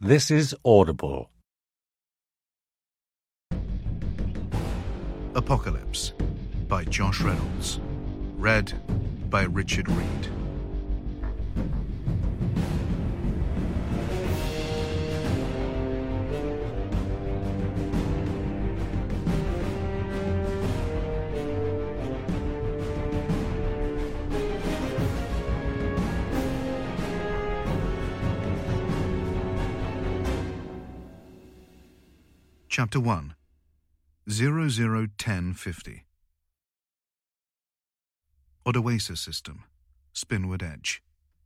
This is Audible. Apocalypse by Josh Reynolds. Read by Richard Reed. Chapter 1. 001050. Odoacer System, Spinward Edge.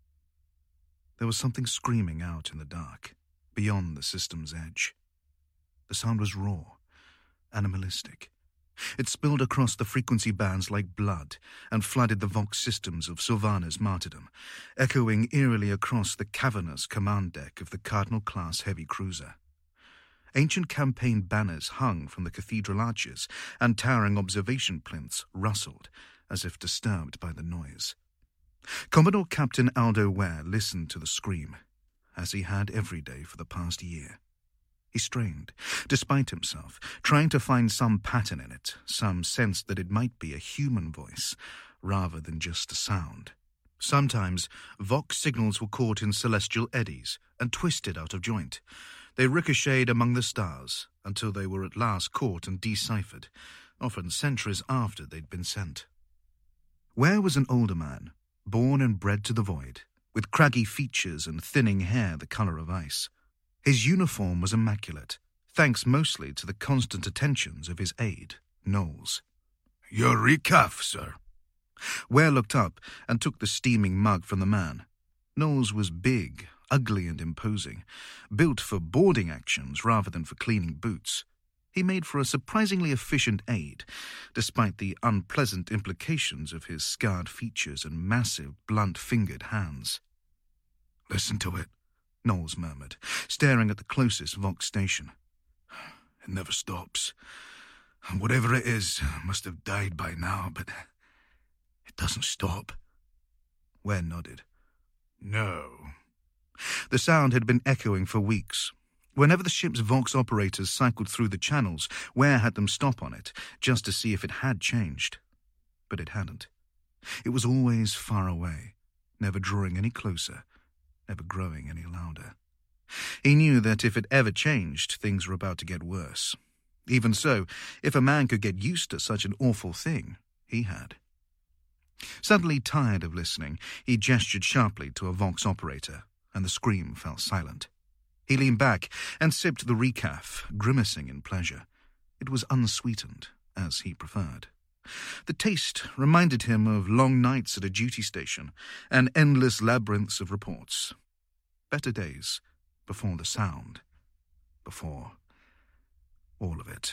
There was something screaming out in the dark, beyond the system's edge. The sound was raw, animalistic. It spilled across the frequency bands like blood and flooded the Vox systems of Sylvana's martyrdom, echoing eerily across the cavernous command deck of the Cardinal-class heavy cruiser. Ancient campaign banners hung from the cathedral arches, and towering observation plinths rustled, as if disturbed by the noise. Commodore Captain Aldo Ware listened to the scream, as he had every day for the past year. He strained, despite himself, trying to find some pattern in it, some sense that it might be a human voice, rather than just a sound. Sometimes, Vox signals were caught in celestial eddies and twisted out of joint. They ricocheted among the stars until they were at last caught and deciphered, often centuries after they'd been sent. Ware was an older man, born and bred to the void, with craggy features and thinning hair the colour of ice. His uniform was immaculate, thanks mostly to the constant attentions of his aide, Knowles. "Your recaf, sir." Ware looked up and took the steaming mug from the man. Knowles was big, ugly and imposing, built for boarding actions rather than for cleaning boots. He made for a surprisingly efficient aide, despite the unpleasant implications of his scarred features and massive, blunt-fingered hands. "Listen to it," Knowles murmured, staring at the closest Vox station. "It never stops. And whatever it is must have died by now, but it doesn't stop." Ware nodded. "No." The sound had been echoing for weeks. Whenever the ship's Vox operators cycled through the channels, Ware had them stop on it, just to see if it had changed. But it hadn't. It was always far away, never drawing any closer, never growing any louder. He knew that if it ever changed, things were about to get worse. Even so, if a man could get used to such an awful thing, he had. Suddenly tired of listening, he gestured sharply to a Vox operator, and the scream fell silent. He leaned back and sipped the recaf, grimacing in pleasure. It was unsweetened, as he preferred. The taste reminded him of long nights at a duty station and endless labyrinths of reports. Better days, before the sound, before all of it.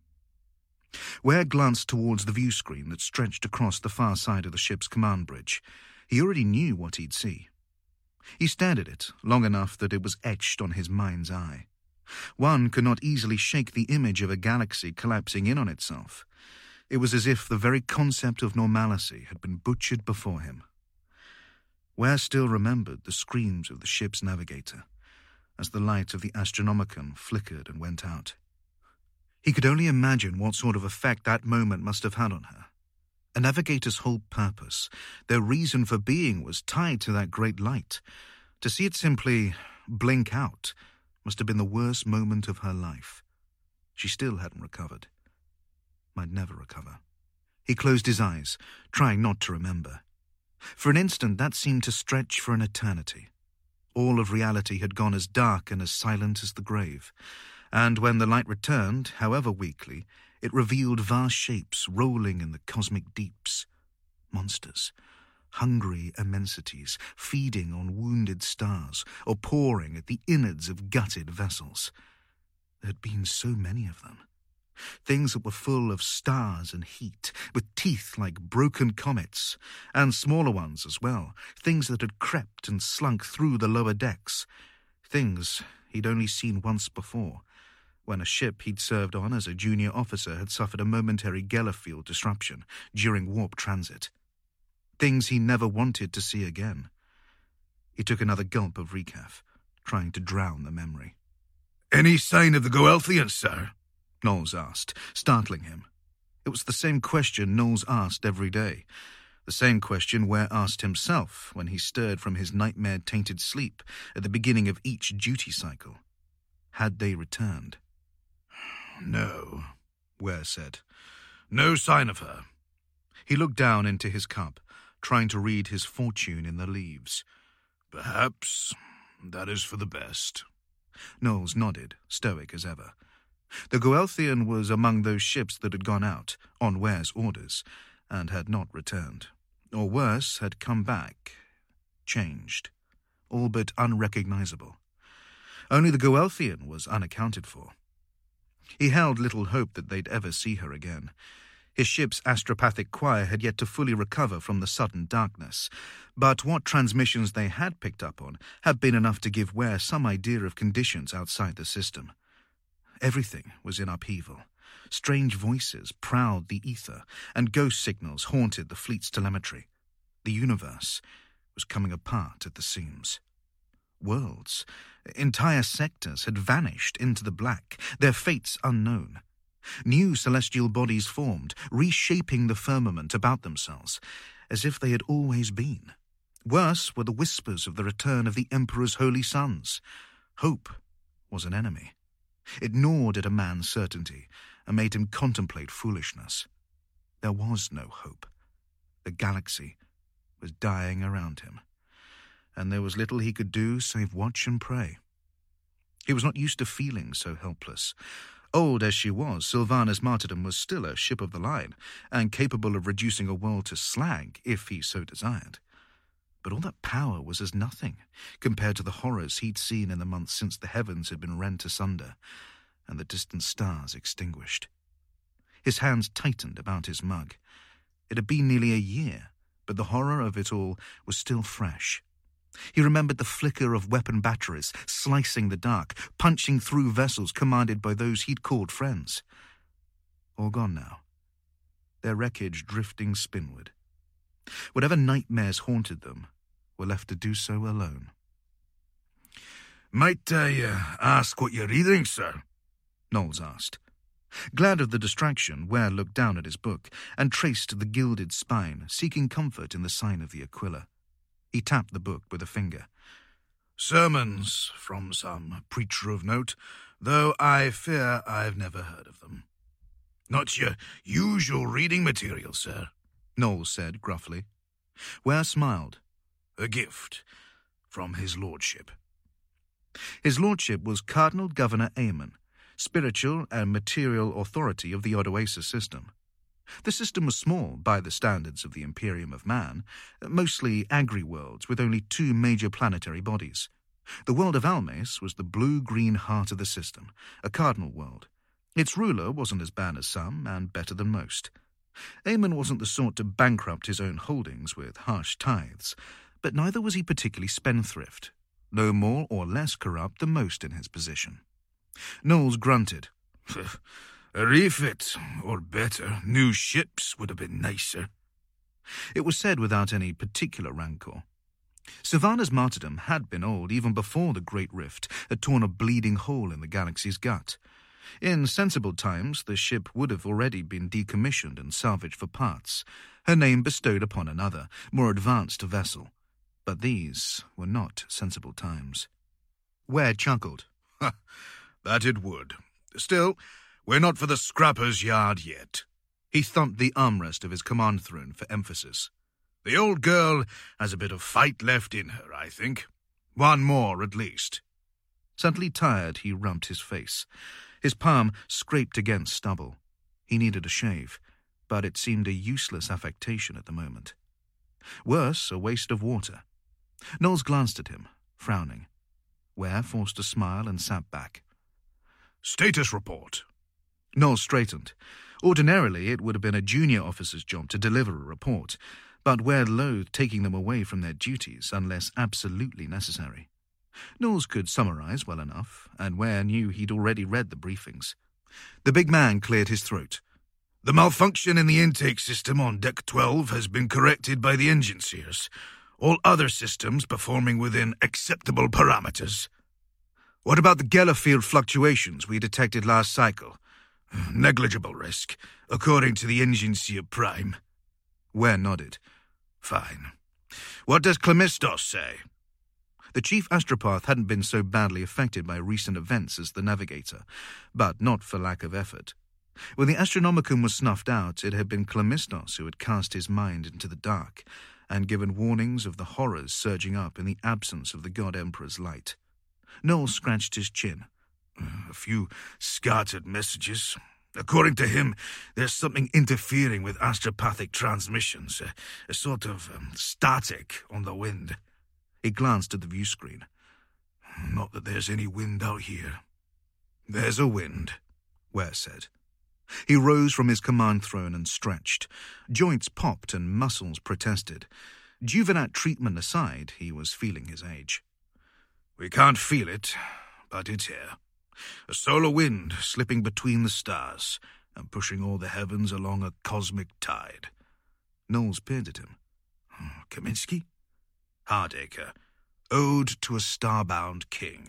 Ware glanced towards the view screen that stretched across the far side of the ship's command bridge. He already knew what he'd see. He stared at it long enough that it was etched on his mind's eye. One could not easily shake the image of a galaxy collapsing in on itself. It was as if the very concept of normalcy had been butchered before him. Ware still remembered the screams of the ship's navigator as the light of the Astronomicon flickered and went out. He could only imagine what sort of effect that moment must have had on her. A navigator's whole purpose, their reason for being, was tied to that great light. To see it simply blink out must have been the worst moment of her life. She still hadn't recovered. Might never recover. He closed his eyes, trying not to remember. For an instant, that seemed to stretch for an eternity. All of reality had gone as dark and as silent as the grave. And when the light returned, however weakly, it revealed vast shapes rolling in the cosmic deeps. Monsters, hungry immensities, feeding on wounded stars or pouring at the innards of gutted vessels. There had been so many of them. Things that were full of stars and heat, with teeth like broken comets, and smaller ones as well, things that had crept and slunk through the lower decks, things he'd only seen once before, when a ship he'd served on as a junior officer had suffered a momentary Gellerfield disruption during warp transit. Things he never wanted to see again. He took another gulp of recaf, trying to drown the memory. Any sign of the Goelthians, sir? Knowles asked, startling him. It was the same question Knowles asked every day, the same question Ware asked himself when he stirred from his nightmare-tainted sleep at the beginning of each duty cycle. Had they returned? No, Ware said. No sign of her. He looked down into his cup, trying to read his fortune in the leaves. Perhaps that is for the best. Knowles nodded, stoic as ever. The Goelthian was among those ships that had gone out, on Ware's orders, and had not returned. Or worse, had come back, changed, all but unrecognizable. Only the Goelthian was unaccounted for. He held little hope that they'd ever see her again. His ship's astropathic choir had yet to fully recover from the sudden darkness, but what transmissions they had picked up on had been enough to give Ware some idea of conditions outside the system. Everything was in upheaval. Strange voices prowled the ether, and ghost signals haunted the fleet's telemetry. The universe was coming apart at the seams. Worlds, entire sectors had vanished into the black, their fates unknown. New celestial bodies formed, reshaping the firmament about themselves, as if they had always been. Worse were the whispers of the return of the Emperor's holy sons. Hope was an enemy. It gnawed at a man's certainty and made him contemplate foolishness. There was no hope. The galaxy was dying around him, and there was little he could do save watch and pray. He was not used to feeling so helpless. Old as she was, Sylvanas Martyrdom was still a ship of the line, and capable of reducing a world to slag if he so desired. But all that power was as nothing compared to the horrors he'd seen in the months since the heavens had been rent asunder and the distant stars extinguished. His hands tightened about his mug. It had been nearly a year, but the horror of it all was still fresh. He remembered the flicker of weapon batteries slicing the dark, punching through vessels commanded by those he'd called friends. All gone now, their wreckage drifting spinward. Whatever nightmares haunted them were left to do so alone. Might I ask what you're reading, sir? Knowles asked. Glad of the distraction, Ware looked down at his book and traced the gilded spine, seeking comfort in the sign of the Aquila. He tapped the book with a finger. Sermons from some preacher of note, though I fear I've never heard of them. Not your usual reading material, sir, Knowles said gruffly. Ware smiled. A gift from his lordship. His lordship was Cardinal Governor Aemon, spiritual and material authority of the Odoacer system. The system was small by the standards of the Imperium of Man, mostly agri-worlds with only 2 major planetary bodies. The world of Almes was the blue-green heart of the system, a cardinal world. Its ruler wasn't as bad as some and better than most. Aemon wasn't the sort to bankrupt his own holdings with harsh tithes, but neither was he particularly spendthrift, no more or less corrupt than most in his position. Knowles grunted. A refit, or better, new ships would have been nicer. It was said without any particular rancor. Sylvanas Martyrdom had been old even before the Great Rift had torn a bleeding hole in the galaxy's gut. In sensible times, the ship would have already been decommissioned and salvaged for parts, her name bestowed upon another, more advanced vessel. But these were not sensible times. Ware chuckled. That it would. Still, we're not for the scrapper's yard yet. He thumped the armrest of his command throne for emphasis. The old girl has a bit of fight left in her, I think. One more, at least. Suddenly tired, he rubbed his face. His palm scraped against stubble. He needed a shave, but it seemed a useless affectation at the moment. Worse, a waste of water. Knowles glanced at him, frowning. Ware forced a smile and sat back. Status report. Knowles straightened. Ordinarily, it would have been a junior officer's job to deliver a report, but Ware loathed taking them away from their duties unless absolutely necessary. Knowles could summarize well enough, and Ware knew he'd already read the briefings. The big man cleared his throat. The malfunction in the intake system on Deck 12 has been corrected by the engineers. All other systems performing within acceptable parameters. What about the Geller field fluctuations we detected last cycle? Negligible risk, according to the Engineer Prime. Ware nodded. Fine. What does Clemistos say? The chief astropath hadn't been so badly affected by recent events as the Navigator, but not for lack of effort. When the Astronomicon was snuffed out, it had been Clemistos who had cast his mind into the dark and given warnings of the horrors surging up in the absence of the God Emperor's light. Noel scratched his chin. A few scattered messages. According to him, there's something interfering with astropathic transmissions, a sort of static on the wind. He glanced at the view screen. Not that there's any wind out here. There's a wind, Ware said. He rose from his command throne and stretched. Joints popped and muscles protested. Juvenat treatment aside, he was feeling his age. We can't feel it, but it's here. A solar wind slipping between the stars and pushing all the heavens along a cosmic tide. Knowles peered at him. Kaminsky? Hardacre. Ode to a Starbound King.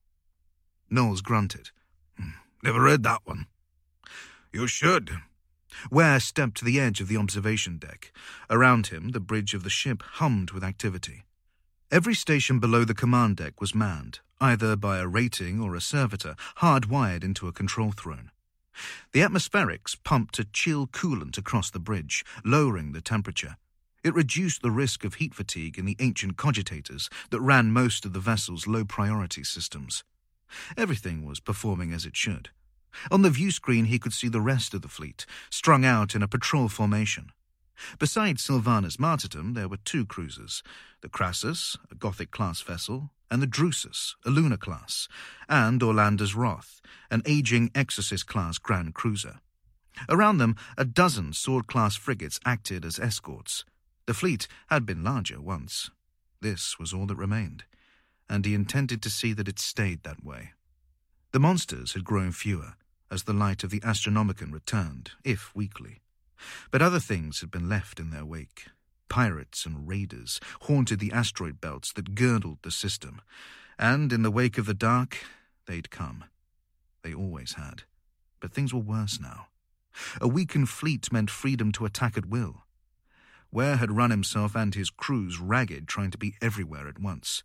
Knowles grunted. Never read that one. You should. Ware stepped to the edge of the observation deck. Around him, the bridge of the ship hummed with activity. Every station below the command deck was manned, either by a rating or a servitor hardwired into a control throne. The atmospherics pumped a chill coolant across the bridge, lowering the temperature. It reduced the risk of heat fatigue in the ancient cogitators that ran most of the vessel's low-priority systems. Everything was performing as it should. On the view screen he could see the rest of the fleet, strung out in a patrol formation. Besides Sylvanas Martyrdom, there were two cruisers, the Crassus, a Gothic-class vessel, and the Drusus, a lunar class, and Orlander's Wrath, an aging Exorcist-class grand cruiser. Around them, a dozen sword-class frigates acted as escorts. The fleet had been larger once. This was all that remained, and he intended to see that it stayed that way. The monsters had grown fewer as the light of the Astronomicon returned, if weakly. But other things had been left in their wake. Pirates and raiders haunted the asteroid belts that girdled the system, and in the wake of the dark, they'd come. They always had. But things were worse now. A weakened fleet meant freedom to attack at will. Ware had run himself and his crews ragged trying to be everywhere at once.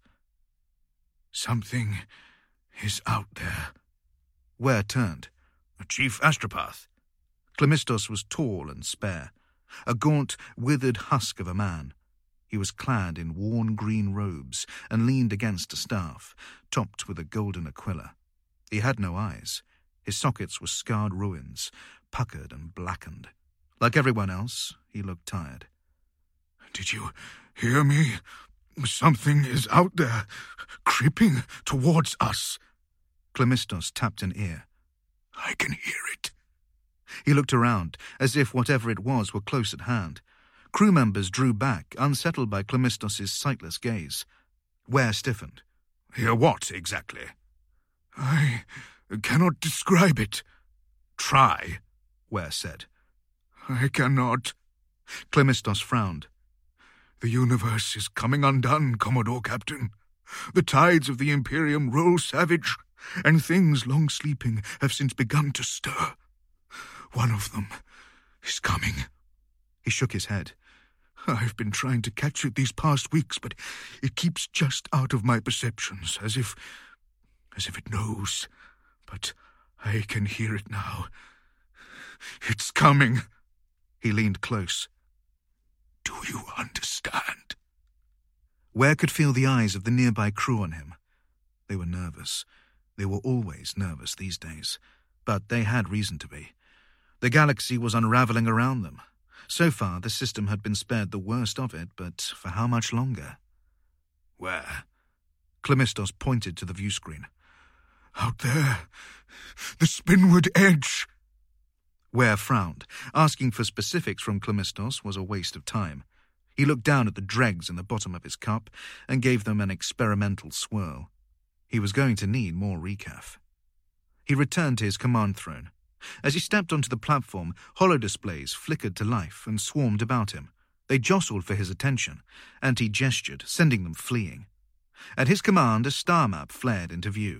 Something is out there. Ware turned. Chief Astropath. Clemistos was tall and spare, a gaunt, withered husk of a man. He was clad in worn green robes and leaned against a staff, topped with a golden aquila. He had no eyes. His sockets were scarred ruins, puckered and blackened. Like everyone else, he looked tired. Did you hear me? Something is out there, creeping towards us. Clemistos tapped an ear. I can hear it. He looked around, as if whatever it was were close at hand. Crew members drew back, unsettled by Clemistos' sightless gaze. Ware stiffened. Hear what, exactly? I cannot describe it. Try, Ware said. I cannot. Clemistos frowned. The universe is coming undone, Commodore Captain. The tides of the Imperium roll savage, and things long sleeping have since begun to stir. One of them is coming. He shook his head. I've been trying to catch it these past weeks, but it keeps just out of my perceptions, as if it knows. But I can hear it now. It's coming. He leaned close. Do you understand? Ware could feel the eyes of the nearby crew on him. They were nervous. They were always nervous these days, but they had reason to be. The galaxy was unraveling around them. So far, the system had been spared the worst of it, but for how much longer? Where? Clemistos pointed to the view screen. Out there. The Spinward Edge. Ware frowned. Asking for specifics from Clemistos was a waste of time. He looked down at the dregs in the bottom of his cup and gave them an experimental swirl. He was going to need more recaf. He returned to his command throne. As he stepped onto the platform, holodisplays flickered to life and swarmed about him. They jostled for his attention, and he gestured, sending them fleeing. At his command, a star map flared into view.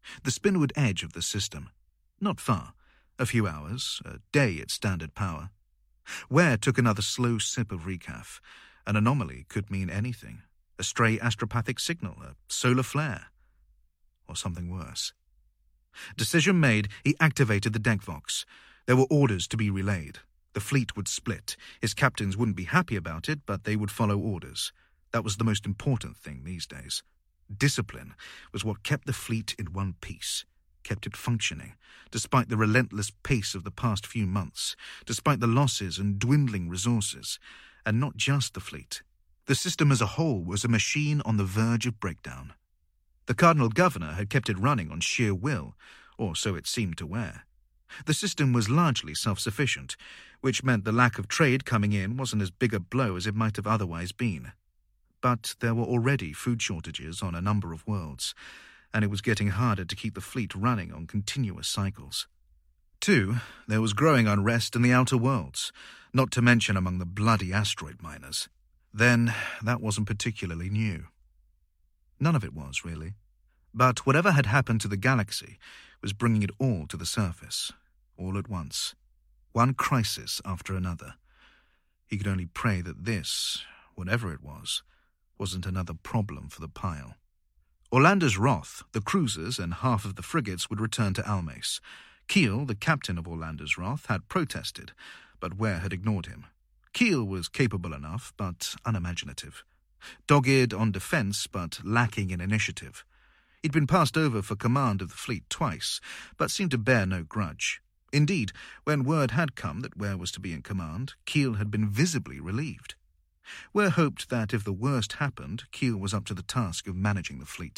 the spinward edge of the system. Not far, a few hours, a day at standard power. Ware took another slow sip of recaf. An anomaly could mean anything. A stray astropathic signal, a solar flare, or something worse. Decision made, he activated the deckvox. There were orders to be relayed. The fleet would split. His captains wouldn't be happy about it, but they would follow orders. That was the most important thing these days. Discipline was what kept the fleet in one piece, kept it functioning, despite the relentless pace of the past few months, despite the losses and dwindling resources. And not just the fleet. The system as a whole was a machine on the verge of breakdown. The Cardinal Governor had kept it running on sheer will, or so it seemed to Ware. The system was largely self-sufficient, which meant the lack of trade coming in wasn't as big a blow as it might have otherwise been. But there were already food shortages on a number of worlds, and it was getting harder to keep the fleet running on continuous cycles. 2, there was growing unrest in the outer worlds, not to mention among the bloody asteroid miners. Then, that wasn't particularly new. None of it was, really. But whatever had happened to the galaxy was bringing it all to the surface, all at once. One crisis after another. He could only pray that this, whatever it was, wasn't another problem for the pile. Orlando's Wrath, the cruisers and half of the frigates would return to Almace. Keel, the captain of Orlando's Wrath, had protested, but Ware had ignored him. Keel was capable enough, but unimaginative. Dogged on defence, but lacking in initiative. He'd been passed over for command of the fleet twice, but seemed to bear no grudge. Indeed, when word had come that Ware was to be in command, Keel had been visibly relieved. Ware hoped that if the worst happened, Keel was up to the task of managing the fleet.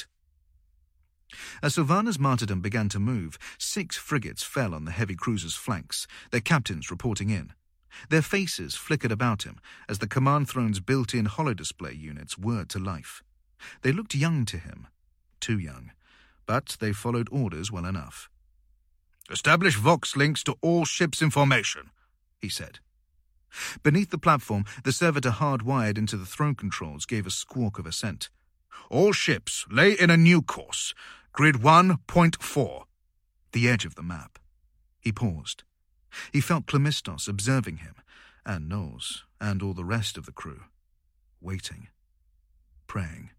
As Sylvanas martyrdom began to move, 6 frigates fell on the heavy cruiser's flanks, their captains reporting in. Their faces flickered about him as the command throne's built-in holodisplay units whirred to life. They looked young to him, too young, but they followed orders well enough. "Establish Vox links to all ships in formation," he said. Beneath the platform, the servitor hardwired into the throne controls gave a squawk of assent. "All ships lay in a new course. Grid 1.4. The edge of the map. He paused. He felt Clemistos observing him, and Knowles, and all the rest of the crew. Waiting. Praying.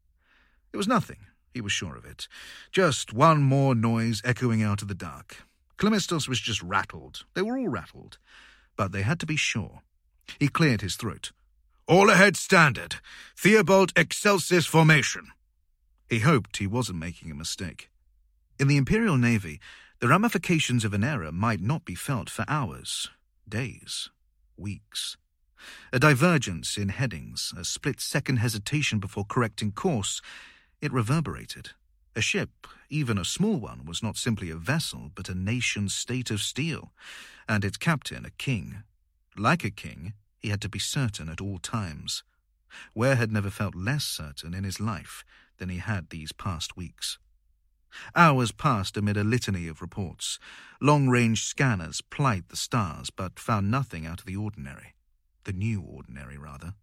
It was nothing, he was sure of it. Just one more noise echoing out of the dark. Clemistos was just rattled. They were all rattled. But they had to be sure. He cleared his throat. "All ahead standard. Theobald Excelsis formation." He hoped he wasn't making a mistake. In the Imperial Navy, the ramifications of an error might not be felt for hours, days, weeks. A divergence in headings, a split-second hesitation before correcting course, it reverberated. A ship, even a small one, was not simply a vessel, but a nation-state of steel, and its captain a king. Like a king, he had to be certain at all times. Ware had never felt less certain in his life than he had these past weeks. Hours passed amid a litany of reports. Long-range scanners plied the stars, but found nothing out of the ordinary. The new ordinary, rather.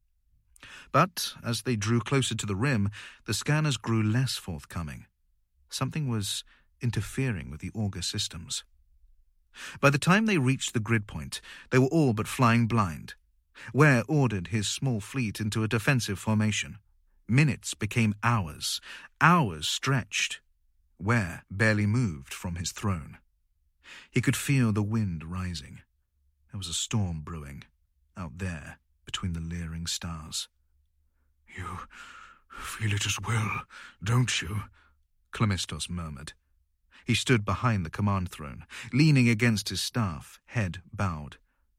But as they drew closer to the rim, the scanners grew less forthcoming. Something was interfering with the auger systems. By the time they reached the grid point, they were all but flying blind. Ware ordered his small fleet into a defensive formation. Minutes became hours. Hours stretched. Ware barely moved from his throne. He could feel the wind rising. There was a storm brewing, out there between the leering stars. "You feel it as well, don't you?" Clemistos murmured. He stood behind the command throne, leaning against his staff, head bowed.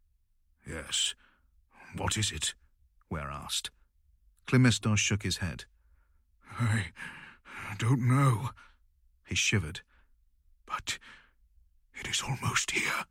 "Yes. What is it?" Ware asked. Clemistos shook his head. "I don't know." He shivered. "But it is almost here."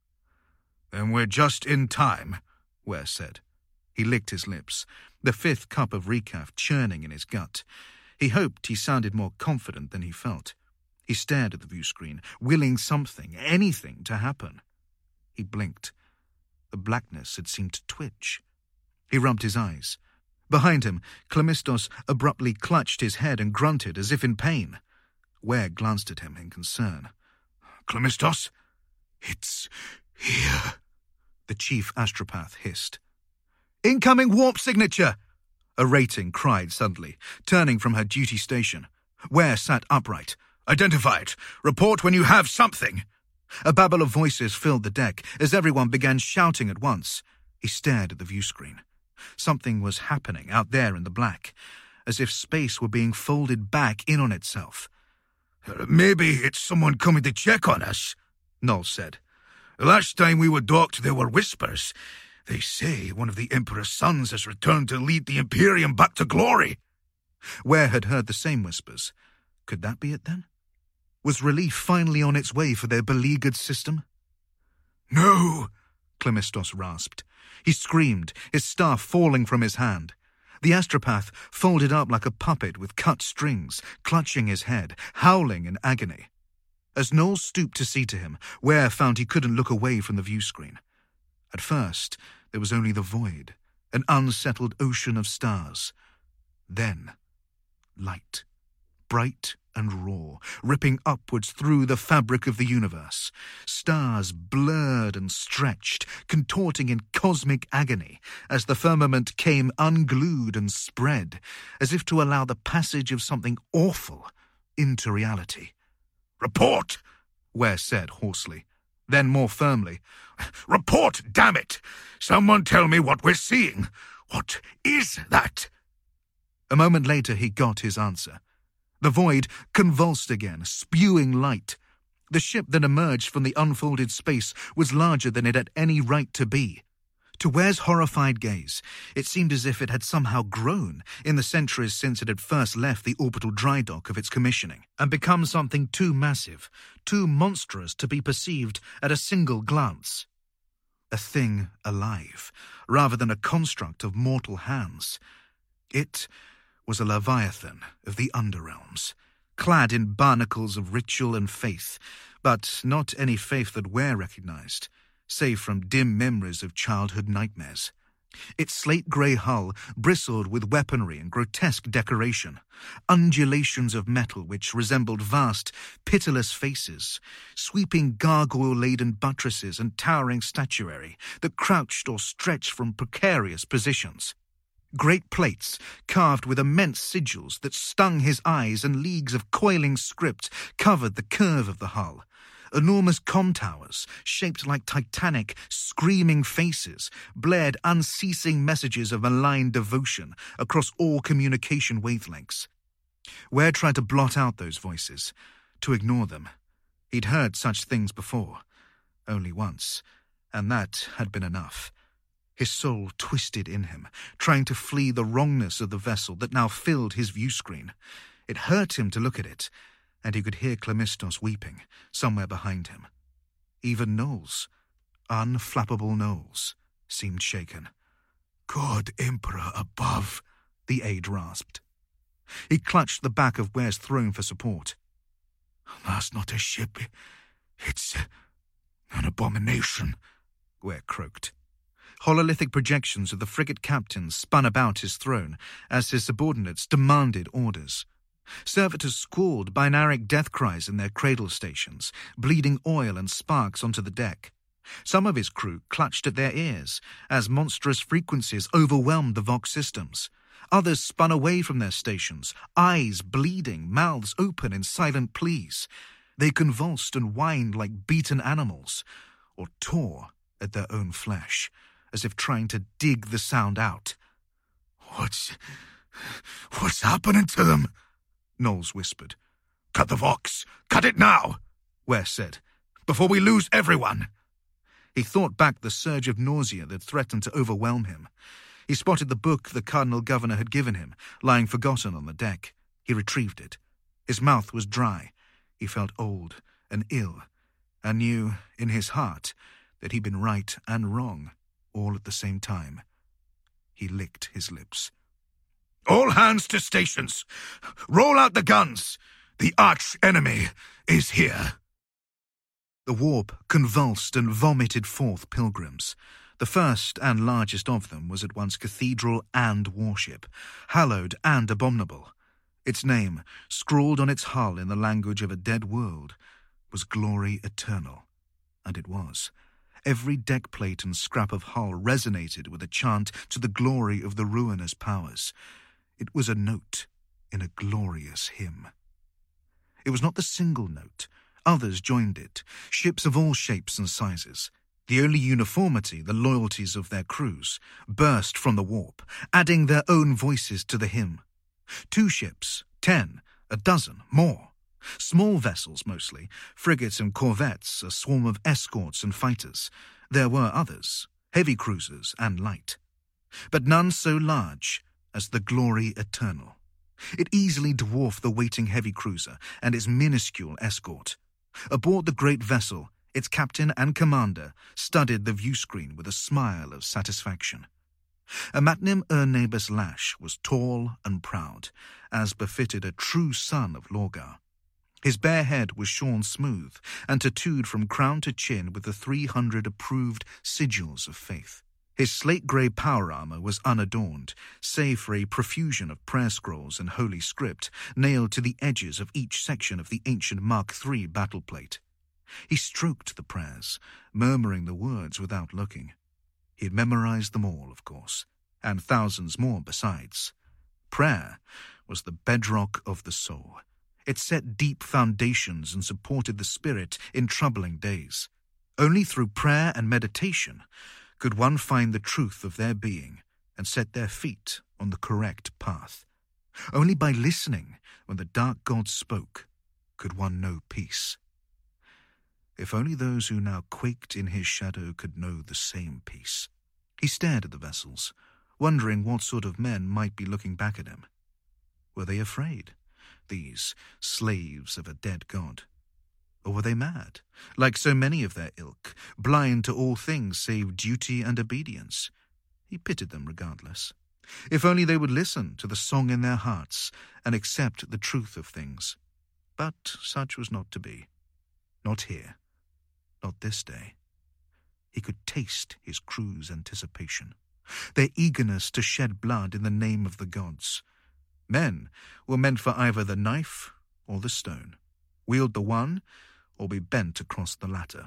"Then we're just in time," Ware said. He licked his lips, the 5th cup of recaf churning in his gut. He hoped he sounded more confident than he felt. He stared at the view screen, willing something, anything, to happen. He blinked. The blackness had seemed to twitch. He rubbed his eyes. Behind him, Clemistos abruptly clutched his head and grunted as if in pain. Ware glanced at him in concern. Clemistos? It's here, the chief astropath hissed. Incoming warp signature! A rating cried suddenly, turning from her duty station. Ware sat upright. Identify it. Report when you have something. A babble of voices filled the deck as everyone began shouting at once. He stared at the view screen. Something was happening out there in the black, as if space were being folded back in on itself. Maybe it's someone coming to check on us, Knowles said. Last time we were docked, there were whispers. They say one of the Emperor's sons has returned to lead the Imperium back to glory. Ware had heard the same whispers. Could that be it then? Was relief finally on its way for their beleaguered system? No, Clemistos rasped. He screamed, his staff falling from his hand. The astropath folded up like a puppet with cut strings, clutching his head, howling in agony. As Knowles stooped to see to him, Ware found he couldn't look away from the view screen. At first, there was only the void, an unsettled ocean of stars. Then, light, bright and raw, ripping upwards through the fabric of the universe. Stars blurred and stretched, contorting in cosmic agony as the firmament came unglued and spread, as if to allow the passage of something awful into reality. Report, Ware said hoarsely. Then more firmly, Report, damn it! Someone tell me what we're seeing. What is that? A moment later he got his answer. The void convulsed again, spewing light. The ship that emerged from the unfolded space was larger than it had any right to be. To Ware's horrified gaze, it seemed as if it had somehow grown in the centuries since it had first left the orbital dry dock of its commissioning, and become something too massive, too monstrous to be perceived at a single glance. A thing alive, rather than a construct of mortal hands. It was a leviathan of the underrealms, clad in barnacles of ritual and faith, but not any faith that Ware recognized, save from dim memories of childhood nightmares. Its slate-grey hull bristled with weaponry and grotesque decoration, undulations of metal which resembled vast, pitiless faces, sweeping gargoyle-laden buttresses and towering statuary that crouched or stretched from precarious positions. Great plates, carved with immense sigils that stung his eyes, and leagues of coiling script covered the curve of the hull. Enormous comm towers, shaped like titanic, screaming faces, blared unceasing messages of malign devotion across all communication wavelengths. Ware tried to blot out those voices, to ignore them. He'd heard such things before, only once, and that had been enough. His soul twisted in him, trying to flee the wrongness of the vessel that now filled his view screen. It hurt him to look at it, and he could hear Clemistos weeping, somewhere behind him. Even Knowles, unflappable Knowles, seemed shaken. God Emperor above, the aide rasped. He clutched the back of Ware's throne for support. That's not a ship. It's an abomination, Ware croaked. Hololithic projections of the frigate captains spun about his throne as his subordinates demanded orders. Servitors squalled binaric death cries in their cradle stations, bleeding oil and sparks onto the deck. Some of his crew clutched at their ears as monstrous frequencies overwhelmed the Vox systems. Others spun away from their stations, eyes bleeding, mouths open in silent pleas. They convulsed and whined like beaten animals, or tore at their own flesh, as if trying to dig the sound out. What's happening to them? Knowles whispered. Cut the Vox. Cut it now, Ware said, before we lose everyone. He thought back the surge of nausea that threatened to overwhelm him. He spotted the book the Cardinal Governor had given him, lying forgotten on the deck. He retrieved it. His mouth was dry. He felt old and ill, and knew, in his heart, that he'd been right and wrong, all at the same time. He licked his lips. All hands to stations. Roll out the guns. The arch-enemy is here. The warp convulsed and vomited forth pilgrims. The first and largest of them was at once cathedral and warship, hallowed and abominable. Its name, scrawled on its hull in the language of a dead world, was Glory Eternal. And it was. Every deck plate and scrap of hull resonated with a chant to the glory of the ruinous powers. It was a note in a glorious hymn. It was not the single note. Others joined it, ships of all shapes and sizes. The only uniformity, the loyalties of their crews, burst from the warp, adding their own voices to the hymn. 2 ships, 10, a dozen, more. Small vessels mostly, frigates and corvettes, a swarm of escorts and fighters. There were others, heavy cruisers and light. But none so large as the Glory Eternal. It easily dwarfed the waiting heavy cruiser and its minuscule escort. Aboard the great vessel, its captain and commander studied the viewscreen with a smile of satisfaction. Amatnim Ernebus Lash was tall and proud, as befitted a true son of Lorgar. His bare head was shorn smooth and tattooed from crown to chin with the 300 approved sigils of faith. His slate-grey power armor was unadorned, save for a profusion of prayer scrolls and holy script nailed to the edges of each section of the ancient Mark III battle plate. He stroked the prayers, murmuring the words without looking. He had memorized them all, of course, and thousands more besides. Prayer was the bedrock of the soul. It set deep foundations and supported the spirit in troubling days. Only through prayer and meditation could one find the truth of their being and set their feet on the correct path. Only by listening when the dark god spoke could one know peace. If only those who now quaked in his shadow could know the same peace. He stared at the vessels, wondering what sort of men might be looking back at him. Were they afraid, these slaves of a dead god? Or were they mad, like so many of their ilk, blind to all things save duty and obedience? He pitied them regardless. If only they would listen to the song in their hearts and accept the truth of things. But such was not to be. Not here. Not this day. He could taste his crew's anticipation, their eagerness to shed blood in the name of the gods. Men were meant for either the knife or the stone, wield the one or be bent across the latter.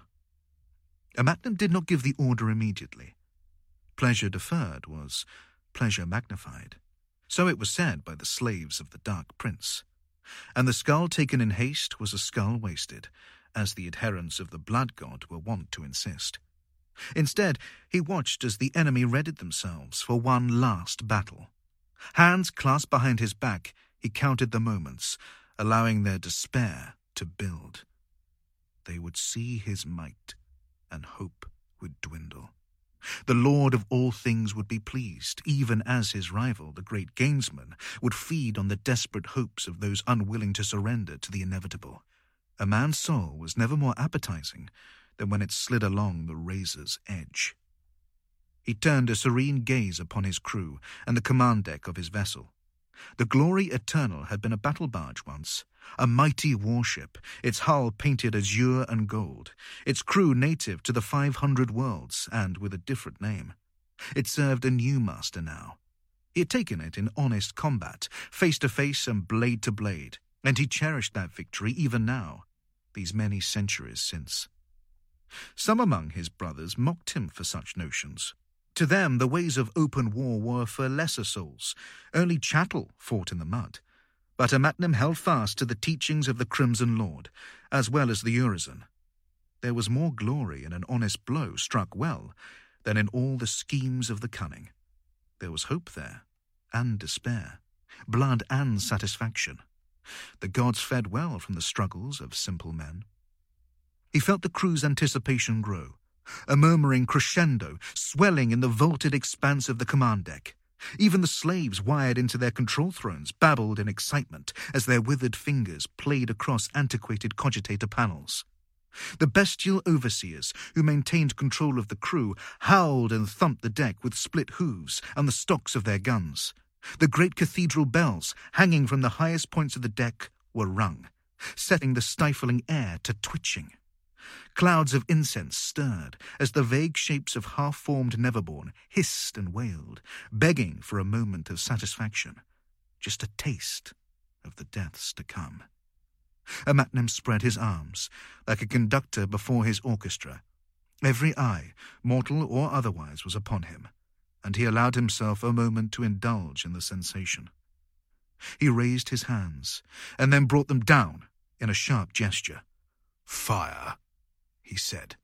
Amatnim did not give the order immediately. Pleasure deferred was pleasure magnified. So it was said by the slaves of the Dark Prince. And the skull taken in haste was a skull wasted, as the adherents of the blood god were wont to insist. Instead, he watched as the enemy readied themselves for one last battle. Hands clasped behind his back, he counted the moments, allowing their despair to build. They would see his might, and hope would dwindle. The Lord of all things would be pleased, even as his rival, the great gamesman, would feed on the desperate hopes of those unwilling to surrender to the inevitable. A man's soul was never more appetizing than when it slid along the razor's edge. He turned a serene gaze upon his crew and the command deck of his vessel. The Glory Eternal had been a battle barge once, a mighty warship, its hull painted azure and gold, its crew native to the 500 worlds and with a different name. It served a new master now. He had taken it in honest combat, face to face and blade to blade, and he cherished that victory even now, these many centuries since. Some among his brothers mocked him for such notions. To them, the ways of open war were for lesser souls. Only chattel fought in the mud. But Amatnim held fast to the teachings of the Crimson Lord, as well as the Urizen. There was more glory in an honest blow struck well than in all the schemes of the cunning. There was hope there, and despair, blood and satisfaction. The gods fed well from the struggles of simple men. He felt the crew's anticipation grow, a murmuring crescendo swelling in the vaulted expanse of the command deck. Even the slaves wired into their control thrones babbled in excitement as their withered fingers played across antiquated cogitator panels. The bestial overseers who maintained control of the crew howled and thumped the deck with split hooves and the stocks of their guns. The great cathedral bells, hanging from the highest points of the deck, were rung, setting the stifling air to twitching. Clouds of incense stirred as the vague shapes of half-formed Neverborn hissed and wailed, begging for a moment of satisfaction. Just a taste of the deaths to come. Amatnim spread his arms, like a conductor before his orchestra. Every eye, mortal or otherwise, was upon him, and he allowed himself a moment to indulge in the sensation. He raised his hands, and then brought them down in a sharp gesture. "Fire," he said.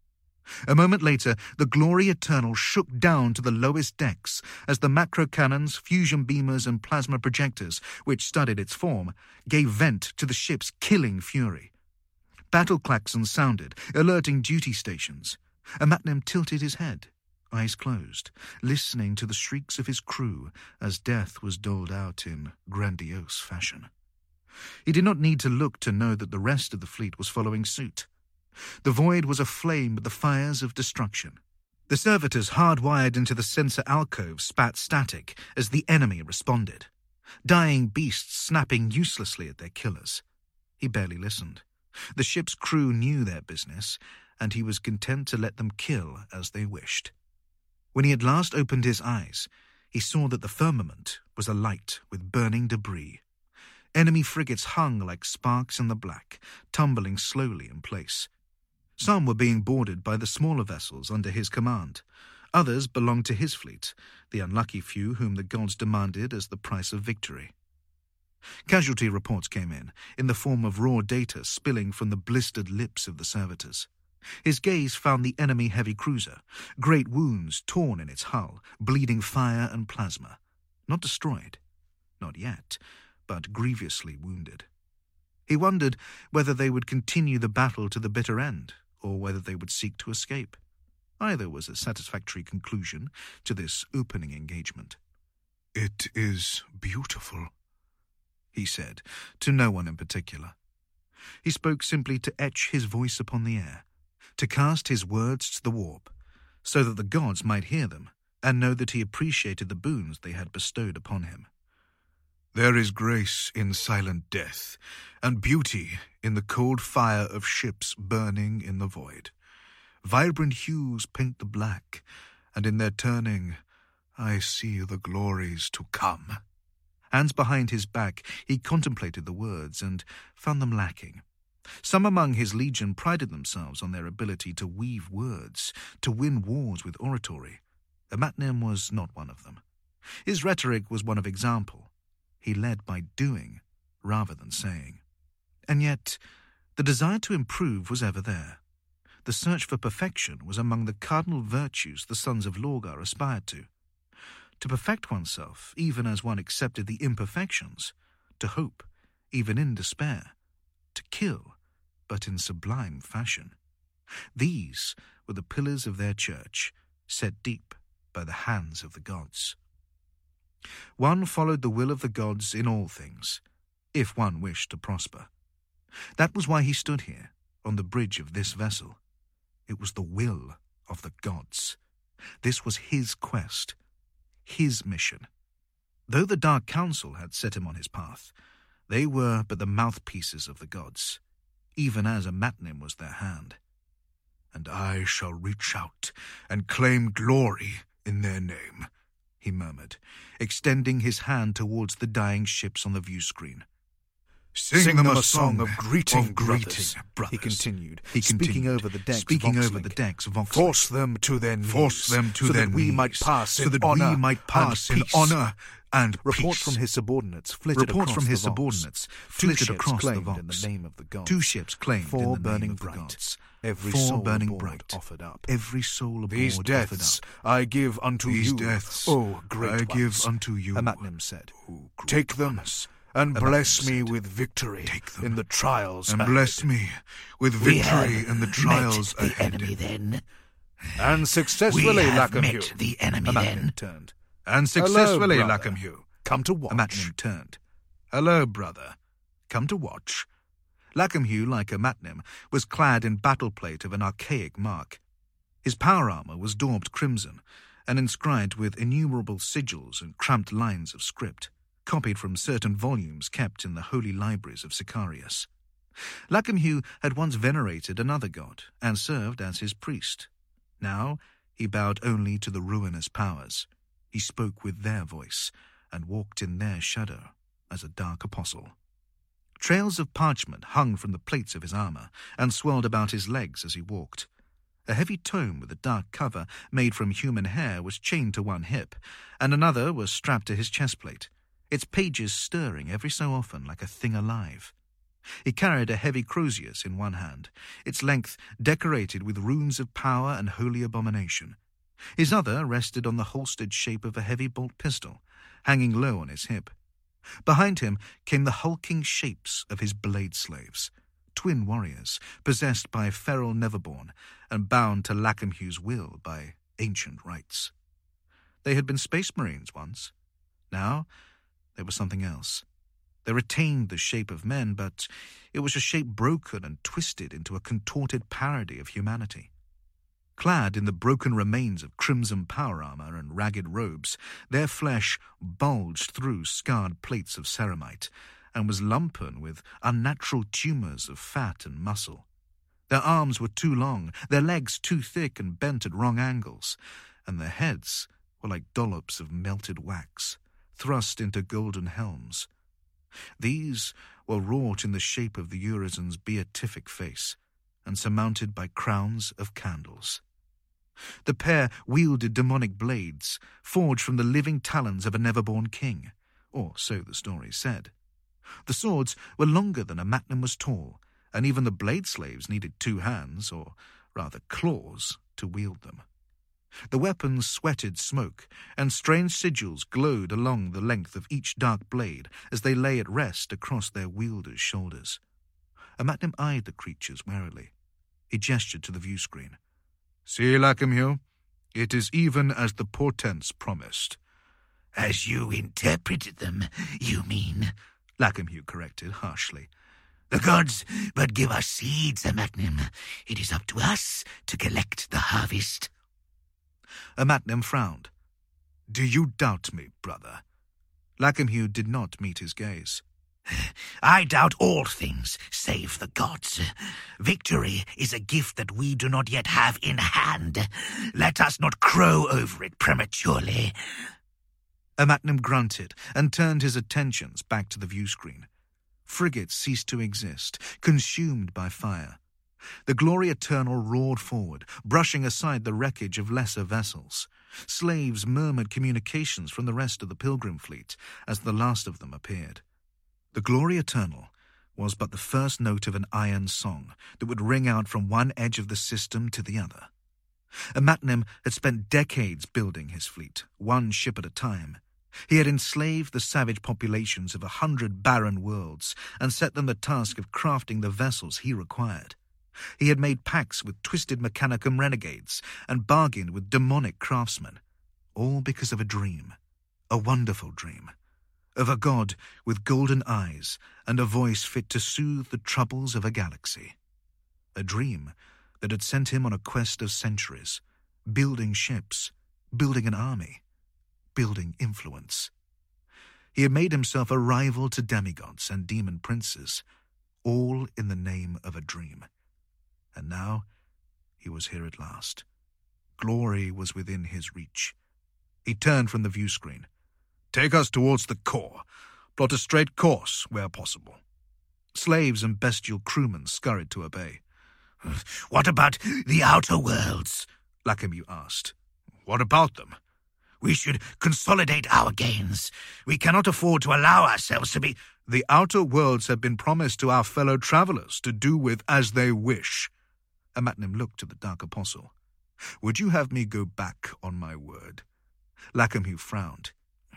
A moment later, the Glory Eternal shook down to the lowest decks as the macro cannons, fusion beamers, and plasma projectors, which studied its form, gave vent to the ship's killing fury. Battle klaxons sounded, alerting duty stations. Amatnim tilted his head, eyes closed, listening to the shrieks of his crew as death was doled out in grandiose fashion. He did not need to look to know that the rest of the fleet was following suit. The void was aflame with the fires of destruction. The servitors hardwired into the sensor alcove spat static as the enemy responded, dying beasts snapping uselessly at their killers. He barely listened. The ship's crew knew their business, and he was content to let them kill as they wished. When he at last opened his eyes, he saw that the firmament was alight with burning debris. Enemy frigates hung like sparks in the black, tumbling slowly in place. Some were being boarded by the smaller vessels under his command. Others belonged to his fleet, the unlucky few whom the gods demanded as the price of victory. Casualty reports came in the form of raw data spilling from the blistered lips of the servitors. His gaze found the enemy heavy cruiser, great wounds torn in its hull, bleeding fire and plasma. Not destroyed. Not yet, but grievously wounded. He wondered whether they would continue the battle to the bitter end, or whether they would seek to escape. Either was a satisfactory conclusion to this opening engagement. "It is beautiful," he said, to no one in particular. He spoke simply to etch his voice upon the air, to cast his words to the warp, so that the gods might hear them and know that he appreciated the boons they had bestowed upon him. "There is grace in silent death, and beauty in the cold fire of ships burning in the void. Vibrant hues paint the black, and in their turning I see the glories to come." Hands behind his back, he contemplated the words and found them lacking. Some among his legion prided themselves on their ability to weave words, to win wars with oratory. Amatnim was not one of them. His rhetoric was one of example. He led by doing rather than saying. And yet, the desire to improve was ever there. The search for perfection was among the cardinal virtues the sons of Lorgar aspired to. To perfect oneself, even as one accepted the imperfections, to hope, even in despair, to kill, but in sublime fashion. These were the pillars of their church, set deep by the hands of the gods. One followed the will of the gods in all things, if one wished to prosper. That was why he stood here, on the bridge of this vessel. It was the will of the gods. This was his quest, his mission. Though the Dark Council had set him on his path, they were but the mouthpieces of the gods, even as Amatnim was their hand. "And I shall reach out and claim glory in their name," he murmured, extending his hand towards the dying ships on the view screen. "Sing them a song of greeting, brothers," he continued, speaking over the decks, "Force them to their knees, so that we might pass in honor and Reports peace." from his subordinates flitted across the Vox. in the name of the gods. 2 ships claimed Four in the burning name of the bright. gods. Every 4 soul burning aboard bright. offered up. Every soul aboard "These offered deaths up. I give unto These you, deaths O great I give ones." unto you, Amatnim said. O great "Take them ones." and Amatnim bless me said, with victory "Take them in the trials and ahead." bless me with victory in the trials met the ahead. enemy then. And successfully, We have Lackham met Hugh. the enemy Amatnim then. turned. And Hello, successfully, brother. Lackham Hugh. Come to watch. Amatnim turned. "Hello, brother. Come to watch." Lackham Hugh, like Amatnim, was clad in battle plate of an archaic mark. His power armor was daubed crimson and inscribed with innumerable sigils and cramped lines of script, copied from certain volumes kept in the holy libraries of Sicarius. Lackham Hugh had once venerated another god and served as his priest. Now he bowed only to the ruinous powers. He spoke with their voice and walked in their shadow, as a dark apostle. Trails of parchment hung from the plates of his armor and swirled about his legs as he walked. A heavy tome with a dark cover made from human hair was chained to one hip, and another was strapped to his chest plate, its pages stirring every so often like a thing alive. He carried a heavy crozius in one hand, its length decorated with runes of power and holy abomination. His other rested on the holstered shape of a heavy bolt pistol, hanging low on his hip. Behind him came the hulking shapes of his blade slaves, twin warriors, possessed by feral Neverborn and bound to Lacamhugh's will by ancient rites. They had been space marines once. Now they were something else. They retained the shape of men, but it was a shape broken and twisted into a contorted parody of humanity. Clad in the broken remains of crimson power armor and ragged robes, their flesh bulged through scarred plates of ceramite and was lumpen with unnatural tumors of fat and muscle. Their arms were too long, their legs too thick and bent at wrong angles, and their heads were like dollops of melted wax, thrust into golden helms. These were wrought in the shape of the Urizen's beatific face and surmounted by crowns of candles. The pair wielded demonic blades, forged from the living talons of a never-born king, or so the story said. The swords were longer than Amatnim was tall, and even the blade slaves needed 2 hands, or rather claws, to wield them. The weapons sweated smoke, and strange sigils glowed along the length of each dark blade as they lay at rest across their wielders' shoulders. Amatnim eyed the creatures warily. He gestured to the view screen. "See, Lacamhugh, it is even as the portents promised." "As you interpreted them, you mean," Lacamhugh corrected harshly. "The gods but give us seeds, Amatnim. It is up to us to collect the harvest." Amatnim frowned. "Do you doubt me, brother?" Lacamhugh did not meet his gaze. "I doubt all things, save the gods. Victory is a gift that we do not yet have in hand. Let us not crow over it prematurely." Amatnim grunted and turned his attentions back to the view screen. Frigates ceased to exist, consumed by fire. The Glory Eternal roared forward, brushing aside the wreckage of lesser vessels. Slaves murmured communications from the rest of the pilgrim fleet as the last of them appeared. The Glory Eternal was but the first note of an iron song that would ring out from one edge of the system to the other. Amatnim had spent decades building his fleet, one ship at a time. He had enslaved the savage populations of 100 barren worlds and set them the task of crafting the vessels he required. He had made pacts with twisted Mechanicum renegades and bargained with demonic craftsmen, all because of a dream, a wonderful dream, of a god with golden eyes and a voice fit to soothe the troubles of a galaxy. A dream that had sent him on a quest of centuries, building ships, building an army, building influence. He had made himself a rival to demigods and demon princes, all in the name of a dream. And now he was here at last. Glory was within his reach. He turned from the view screen. "Take us towards the core. Plot a straight course where possible." Slaves and bestial crewmen scurried to obey. "What about the outer worlds?" Lacamhugh asked. "What about them?" "We should consolidate our gains. We cannot afford to allow ourselves to be—" "The outer worlds have been promised to our fellow travelers to do with as they wish." Amatnim looked to the Dark Apostle. "Would you have me go back on my word?" Lacamhugh frowned.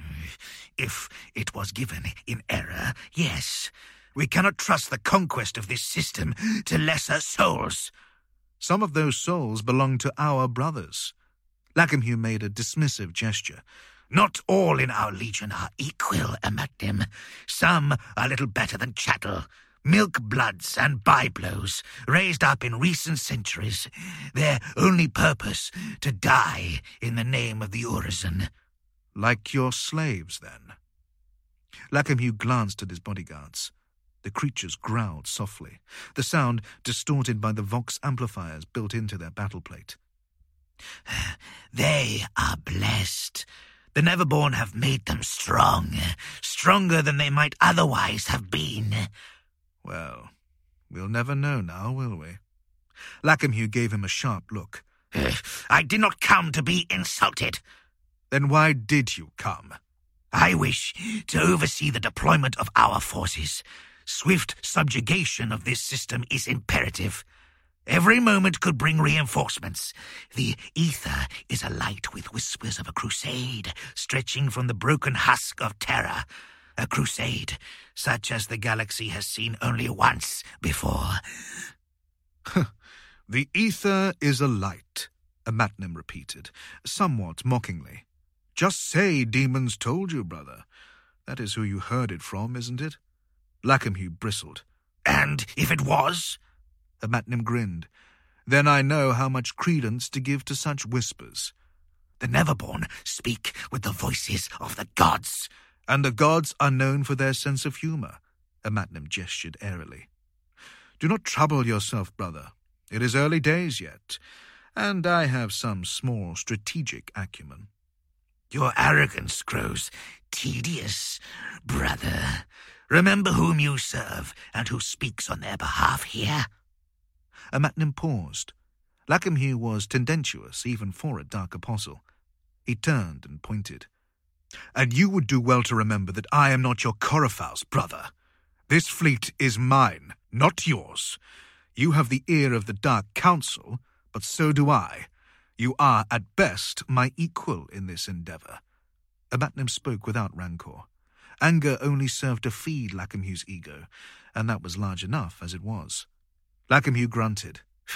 "If it was given in error, yes. We cannot trust the conquest of this system to lesser souls." "Some of those souls belong to our brothers." Lacamhugh made a dismissive gesture. "Not all in our legion are equal, Amatnim. Some are little better than chattel, milk bloods and byblows, raised up in recent centuries, their only purpose to die in the name of the Urizen." "Like your slaves, then?" Lacamhugh glanced at his bodyguards. The creatures growled softly, the sound distorted by the Vox amplifiers built into their battleplate. "They are blessed. The Neverborn have made them strong, stronger than they might otherwise have been. Well, we'll never know now, will we? Lackenhugh gave him a sharp look. I did not come to be insulted. Then why did you come? I wish to oversee the deployment of our forces. Swift subjugation of this system is imperative. Every moment could bring reinforcements. The ether is alight with whispers of a crusade stretching from the broken husk of terror. A crusade such as the galaxy has seen only once before. The ether is alight, Amatnim repeated, somewhat mockingly. Just say demons told you, brother. That is who you heard it from, isn't it? Lackenhugh bristled. And if it was? Amatnim grinned. Then I know how much credence to give to such whispers. The Neverborn speak with the voices of the gods. And the gods are known for their sense of humour, Amatnim gestured airily. Do not trouble yourself, brother. It is early days yet, and I have some small strategic acumen. Your arrogance grows tedious, brother. Remember whom you serve and who speaks on their behalf here. Amatnim paused. Lackenhugh was tendentious even for a Dark Apostle. He turned and pointed. And you would do well to remember that I am not your Corifals, brother. This fleet is mine, not yours. You have the ear of the Dark Council, but so do I. You are, at best, my equal in this endeavour. Amatnim spoke without rancour. Anger only served to feed Lackenhugh's ego, and that was large enough as it was. Lackenhugh grunted.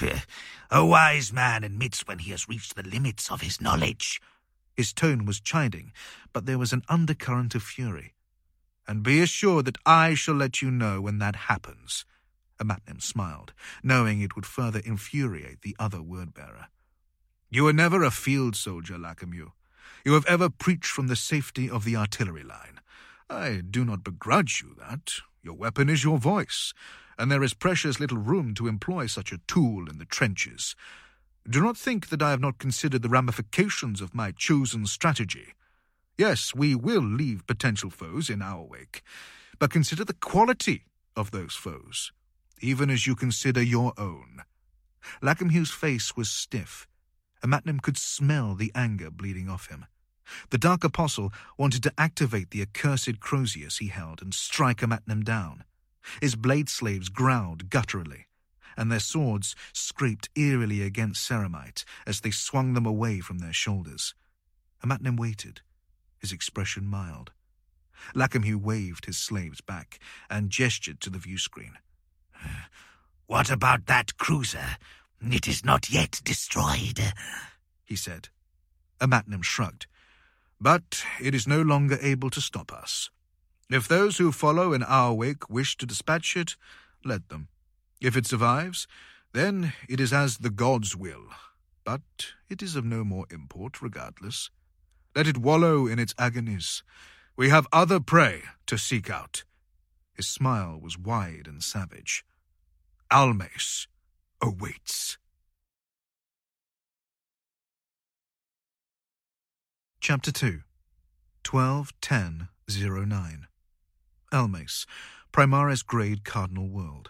A wise man admits when he has reached the limits of his knowledge. His tone was chiding, but there was an undercurrent of fury. And be assured that I shall let you know when that happens. Amatnim smiled, knowing it would further infuriate the other word-bearer. You were never a field soldier, Lackenhugh. You have ever preached from the safety of the artillery line. I do not begrudge you that. Your weapon is your voice, and there is precious little room to employ such a tool in the trenches. Do not think that I have not considered the ramifications of my chosen strategy. Yes, we will leave potential foes in our wake, but consider the quality of those foes, even as you consider your own. Lackenhugh's face was stiff. Amatnim could smell the anger bleeding off him. The Dark Apostle wanted to activate the accursed Crozius he held and strike Amatnim down. His blade slaves growled gutturally, and their swords scraped eerily against ceramite as they swung them away from their shoulders. Amatnim waited, his expression mild. Lackenhugh waved his slaves back and gestured to the viewscreen. What about that cruiser? It is not yet destroyed, he said. Amatnim shrugged. But it is no longer able to stop us. If those who follow in our wake wish to dispatch it, let them. If it survives, then it is as the gods will. But it is of no more import regardless. Let it wallow in its agonies. We have other prey to seek out. His smile was wide and savage. Almace awaits. Chapter 2, 12-10-09. Almace, Primaris Grade Cardinal World.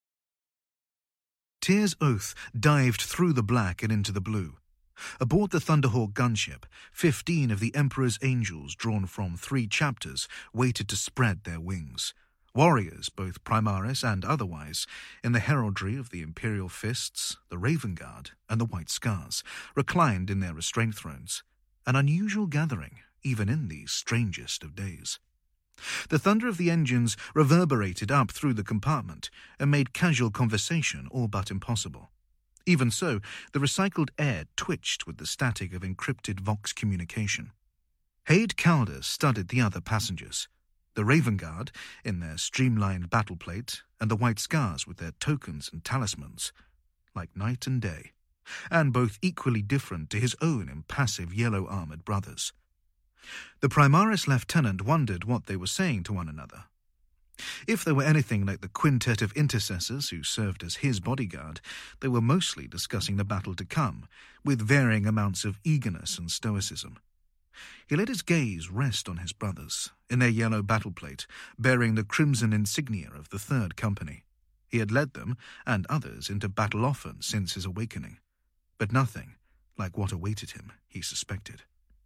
Tyr's Oath dived through the black and into the blue. Aboard the Thunderhawk gunship, 15 of the Emperor's angels drawn from 3 chapters waited to spread their wings. Warriors, both Primaris and otherwise, in the heraldry of the Imperial Fists, the Raven Guard, and the White Scars, reclined in their restraint thrones. An unusual gathering, even in these strangest of days. The thunder of the engines reverberated up through the compartment and made casual conversation all but impossible. Even so, the recycled air twitched with the static of encrypted Vox communication. Haid Calder studied the other passengers. The Raven Guard, in their streamlined battle plate, and the White Scars with their tokens and talismans, like night and day, and both equally different to his own impassive yellow-armoured brothers. The Primaris lieutenant wondered what they were saying to one another. If they were anything like the quintet of intercessors who served as his bodyguard, they were mostly discussing the battle to come, with varying amounts of eagerness and stoicism. He let his gaze rest on his brothers, in their yellow battle plate, bearing the crimson insignia of the 3rd Company. He had led them, and others, into battle often since his awakening. But nothing like what awaited him, he suspected.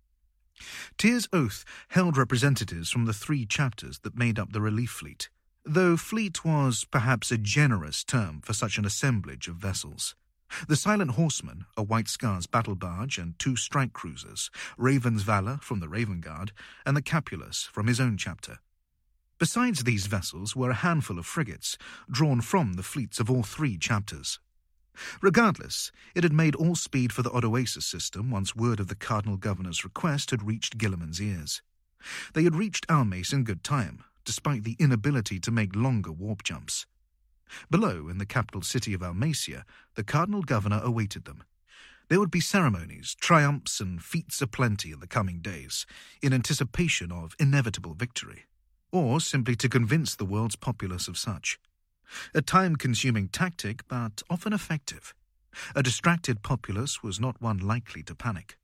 Tyr's Oath held representatives from the 3 chapters that made up the relief fleet, though fleet was perhaps a generous term for such an assemblage of vessels. The Silent Horseman, a White Scars battle barge, and 2 strike cruisers, Raven's Valor from the Raven Guard, and the Capulus from his own chapter. Besides these vessels were a handful of frigates, drawn from the fleets of all 3 chapters. Regardless, it had made all speed for the Odoasis system once word of the Cardinal Governor's request had reached Guilliman's ears. They had reached Almace in good time, despite the inability to make longer warp jumps. Below, in the capital city of Almacia, the Cardinal Governor awaited them. There would be ceremonies, triumphs, and feats aplenty in the coming days, in anticipation of inevitable victory, or simply to convince the world's populace of such. A time-consuming tactic, but often effective. A distracted populace was not one likely to panic.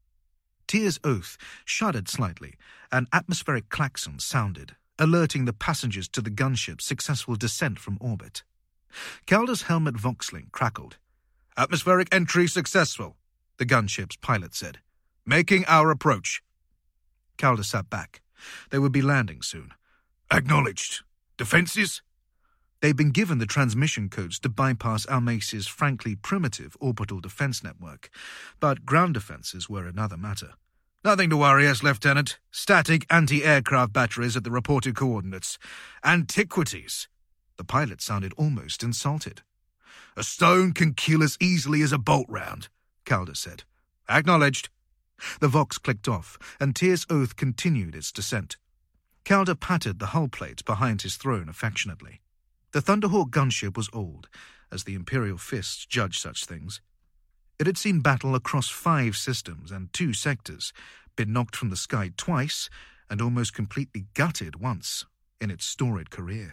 Tyr's Oath shuddered slightly, and atmospheric klaxons sounded, alerting the passengers to the gunship's successful descent from orbit. Calder's helmet voxlink crackled. "Atmospheric entry successful," the gunship's pilot said. "Making our approach." Calder sat back. They would be landing soon. "Acknowledged. Defenses?" They'd been given the transmission codes to bypass Almace's frankly primitive orbital defense network, but ground defenses were another matter. "Nothing to worry us, Lieutenant. Static anti-aircraft batteries at the reported coordinates. Antiquities." The pilot sounded almost insulted. "A stone can kill as easily as a bolt round," Calder said. "Acknowledged." The Vox clicked off, and Tyr's Oath continued its descent. Calder patted the hull plate behind his throne affectionately. The Thunderhawk gunship was old, as the Imperial Fists judged such things. It had seen battle across 5 systems and 2 sectors, been knocked from the sky twice, and almost completely gutted once in its storied career.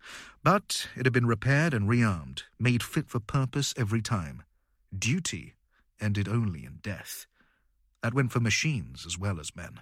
But it had been repaired and rearmed, made fit for purpose every time. Duty ended only in death. That went for machines as well as men.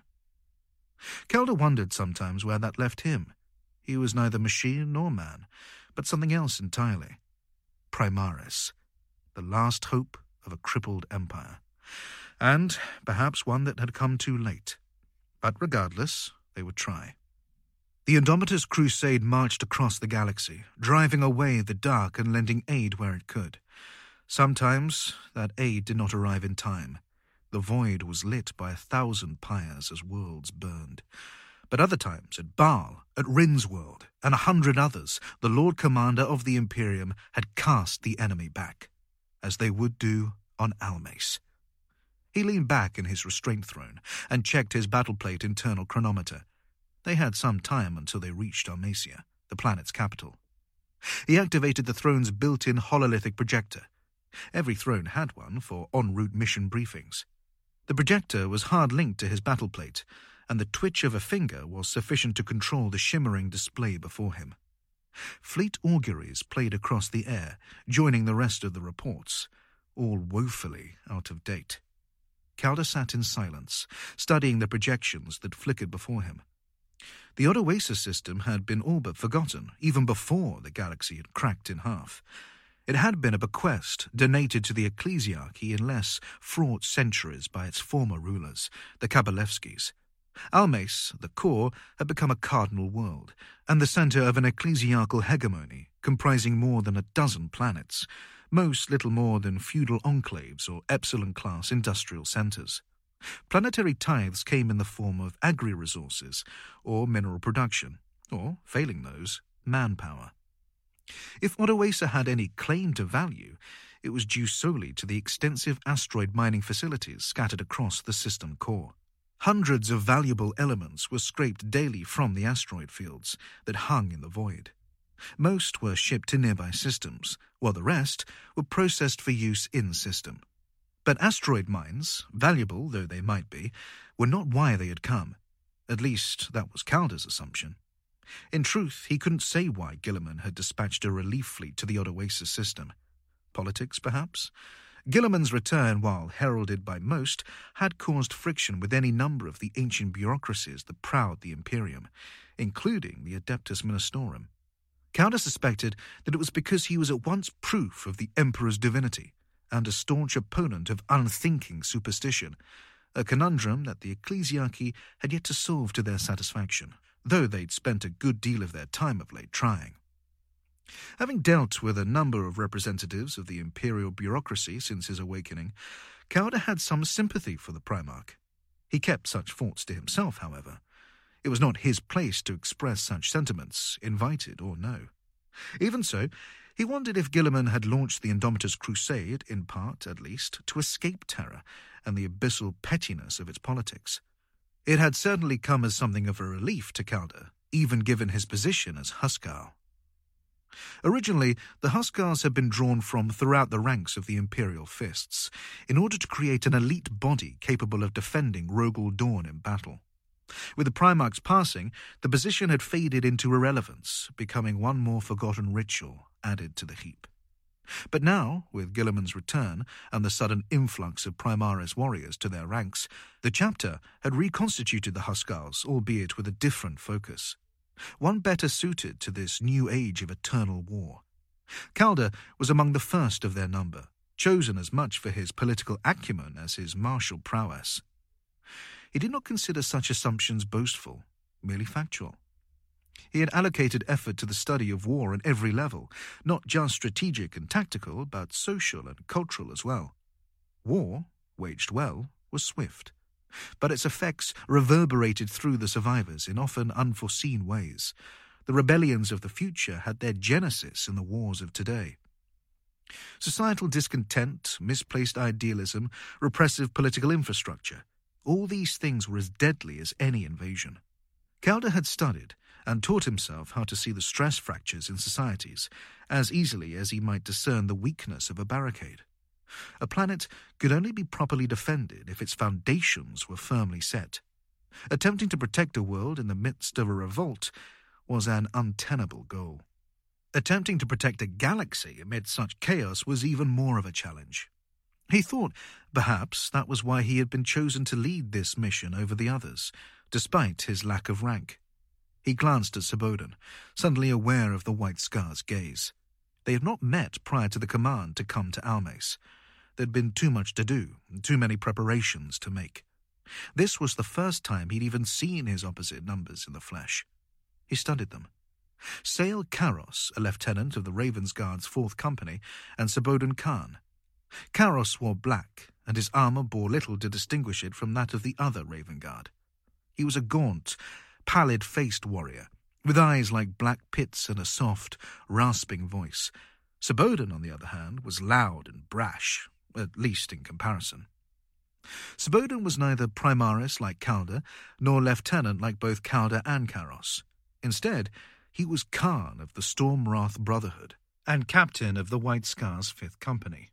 Calder wondered sometimes where that left him. He was neither machine nor man, but something else entirely. Primaris, the last hope of a crippled empire, and perhaps one that had come too late. But regardless, they would try. The Indomitus crusade marched across the galaxy, driving away the dark and lending aid where it could. Sometimes that aid did not arrive in time. The void was lit by 1,000 pyres as worlds burned. But other times, at Baal, at Rin's world, and 100 others, the Lord Commander of the Imperium had cast the enemy back, as they would do on Almace. He leaned back in his restraint throne and checked his battleplate internal chronometer. They had some time until they reached Almacia, the planet's capital. He activated the throne's built-in hololithic projector. Every throne had one for en route mission briefings. The projector was hard linked to his battleplate, and the twitch of a finger was sufficient to control the shimmering display before him. Fleet auguries played across the air, joining the rest of the reports, all woefully out of date. Calder sat in silence, studying the projections that flickered before him. The Odoasis system had been all but forgotten, even before the galaxy had cracked in half. It had been a bequest donated to the ecclesiarchy in less fraught centuries by its former rulers, the Kabalevskis. Almace, the core, had become a cardinal world, and the center of an ecclesiarchal hegemony comprising more than 12 planets, most little more than feudal enclaves or Epsilon-class industrial centers. Planetary tithes came in the form of agri-resources or mineral production, or, failing those, manpower. If Odoacer had any claim to value, it was due solely to the extensive asteroid mining facilities scattered across the system core. Hundreds of valuable elements were scraped daily from the asteroid fields that hung in the void. Most were shipped to nearby systems, while the rest were processed for use in-system. But asteroid mines, valuable though they might be, were not why they had come. At least that was Calder's assumption. In truth, he couldn't say why Guilliman had dispatched a relief fleet to the Odoasis system. Politics, perhaps? Guilliman's return, while heralded by most, had caused friction with any number of the ancient bureaucracies that prowled the Imperium, including the Adeptus Ministorum. Calder suspected that it was because he was at once proof of the Emperor's divinity and a staunch opponent of unthinking superstition, a conundrum that the ecclesiarchy had yet to solve to their satisfaction, though they'd spent a good deal of their time of late trying. Having dealt with a number of representatives of the imperial bureaucracy since his awakening, Calder had some sympathy for the Primarch. He kept such thoughts to himself, however. It was not his place to express such sentiments, invited or no. Even so, he wondered if Guilliman had launched the Indomitus crusade, in part at least, to escape terror and the abyssal pettiness of its politics. It had certainly come as something of a relief to Calder, even given his position as Huskarl. Originally, the Huskarls had been drawn from throughout the ranks of the Imperial Fists, in order to create an elite body capable of defending Rogel Dawn in battle. With the Primarch's passing, the position had faded into irrelevance, becoming one more forgotten ritual added to the heap. But now, with Guilliman's return and the sudden influx of Primaris warriors to their ranks, the chapter had reconstituted the Huskarls, albeit with a different focus, one better suited to this new age of eternal war. Calder was among the first of their number, chosen as much for his political acumen as his martial prowess. He did not consider such assumptions boastful, merely factual. He had allocated effort to the study of war on every level, not just strategic and tactical, but social and cultural as well. War, waged well, was swift, but its effects reverberated through the survivors in often unforeseen ways. The rebellions of the future had their genesis in the wars of today. Societal discontent, misplaced idealism, repressive political infrastructure, all these things were as deadly as any invasion. Calder had studied and taught himself how to see the stress fractures in societies as easily as he might discern the weakness of a barricade. A planet could only be properly defended if its foundations were firmly set. Attempting to protect a world in the midst of a revolt was an untenable goal. Attempting to protect a galaxy amid such chaos was even more of a challenge. He thought perhaps that was why he had been chosen to lead this mission over the others, despite his lack of rank. He glanced at Sabodon, suddenly aware of the White Scar's gaze. They had not met prior to the command to come to Almace. There'd been too much to do, too many preparations to make. This was the first time he'd even seen his opposite numbers in the flesh. He studied them. Sale Karos, a lieutenant of the Ravensguard's 4th Company, and Sabodon Khan. Karos wore black, and his armour bore little to distinguish it from that of the other Ravenguard. He was a gaunt, pallid-faced warrior, with eyes like black pits and a soft, rasping voice. Sabodon, on the other hand, was loud and brash, at least in comparison. Sabodon was neither Primaris like Calder, nor lieutenant like both Calder and Karos. Instead, he was Khan of the Stormwrath Brotherhood, and captain of the White Scar's 5th Company.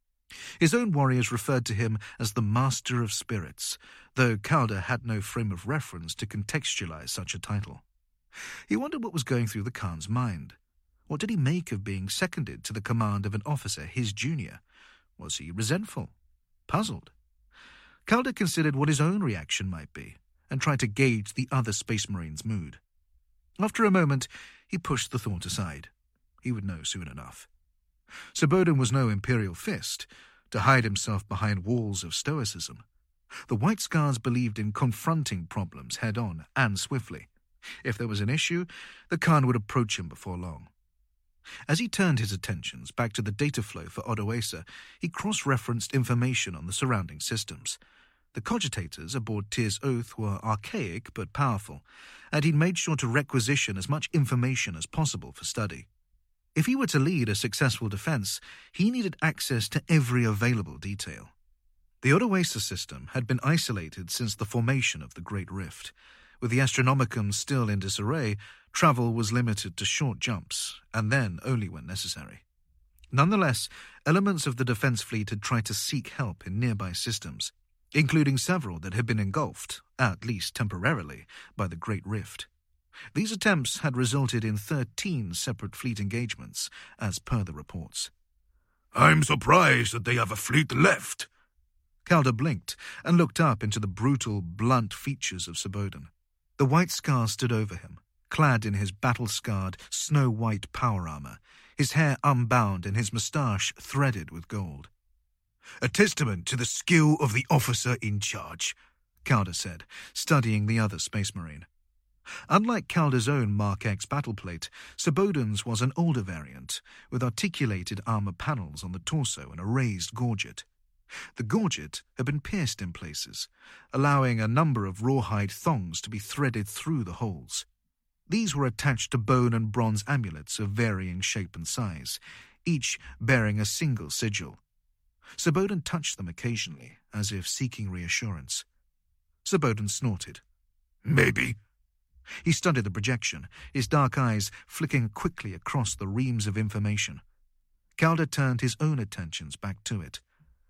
His own warriors referred to him as the Master of Spirits, though Calder had no frame of reference to contextualize such a title. He wondered what was going through the Khan's mind. What did he make of being seconded to the command of an officer his junior? Was he resentful? Puzzled? Calder considered what his own reaction might be, and tried to gauge the other Space Marine's mood. After a moment, he pushed the thought aside. He would know soon enough. Sabodon was no Imperial Fist, to hide himself behind walls of stoicism. The White Scars believed in confronting problems head-on and swiftly. If there was an issue, the Khan would approach him before long. As he turned his attentions back to the data flow for Odoacer, he cross-referenced information on the surrounding systems. The cogitators aboard Tyr's Oath were archaic but powerful, and he'd made sure to requisition as much information as possible for study. If he were to lead a successful defense, he needed access to every available detail. The Odoacer system had been isolated since the formation of the Great Rift. With the Astronomicon still in disarray, travel was limited to short jumps, and then only when necessary. Nonetheless, elements of the defense fleet had tried to seek help in nearby systems, including several that had been engulfed, at least temporarily, by the Great Rift. These attempts had resulted in 13 separate fleet engagements, as per the reports. I'm surprised that they have a fleet left. Calder blinked and looked up into the brutal, blunt features of Sabodon. The White Scar stood over him, clad in his battle-scarred, snow-white power armor, his hair unbound and his moustache threaded with gold. A testament to the skill of the officer in charge, Calder said, studying the other Space Marine. Unlike Calder's own Mark X battleplate, Sabodon's was an older variant, with articulated armor panels on the torso and a raised gorget. The gorget had been pierced in places, allowing a number of rawhide thongs to be threaded through the holes. These were attached to bone and bronze amulets of varying shape and size, each bearing a single sigil. Sabodon touched them occasionally, as if seeking reassurance. Sabodon snorted. Maybe. He studied the projection, his dark eyes flicking quickly across the reams of information. Calder turned his own attentions back to it.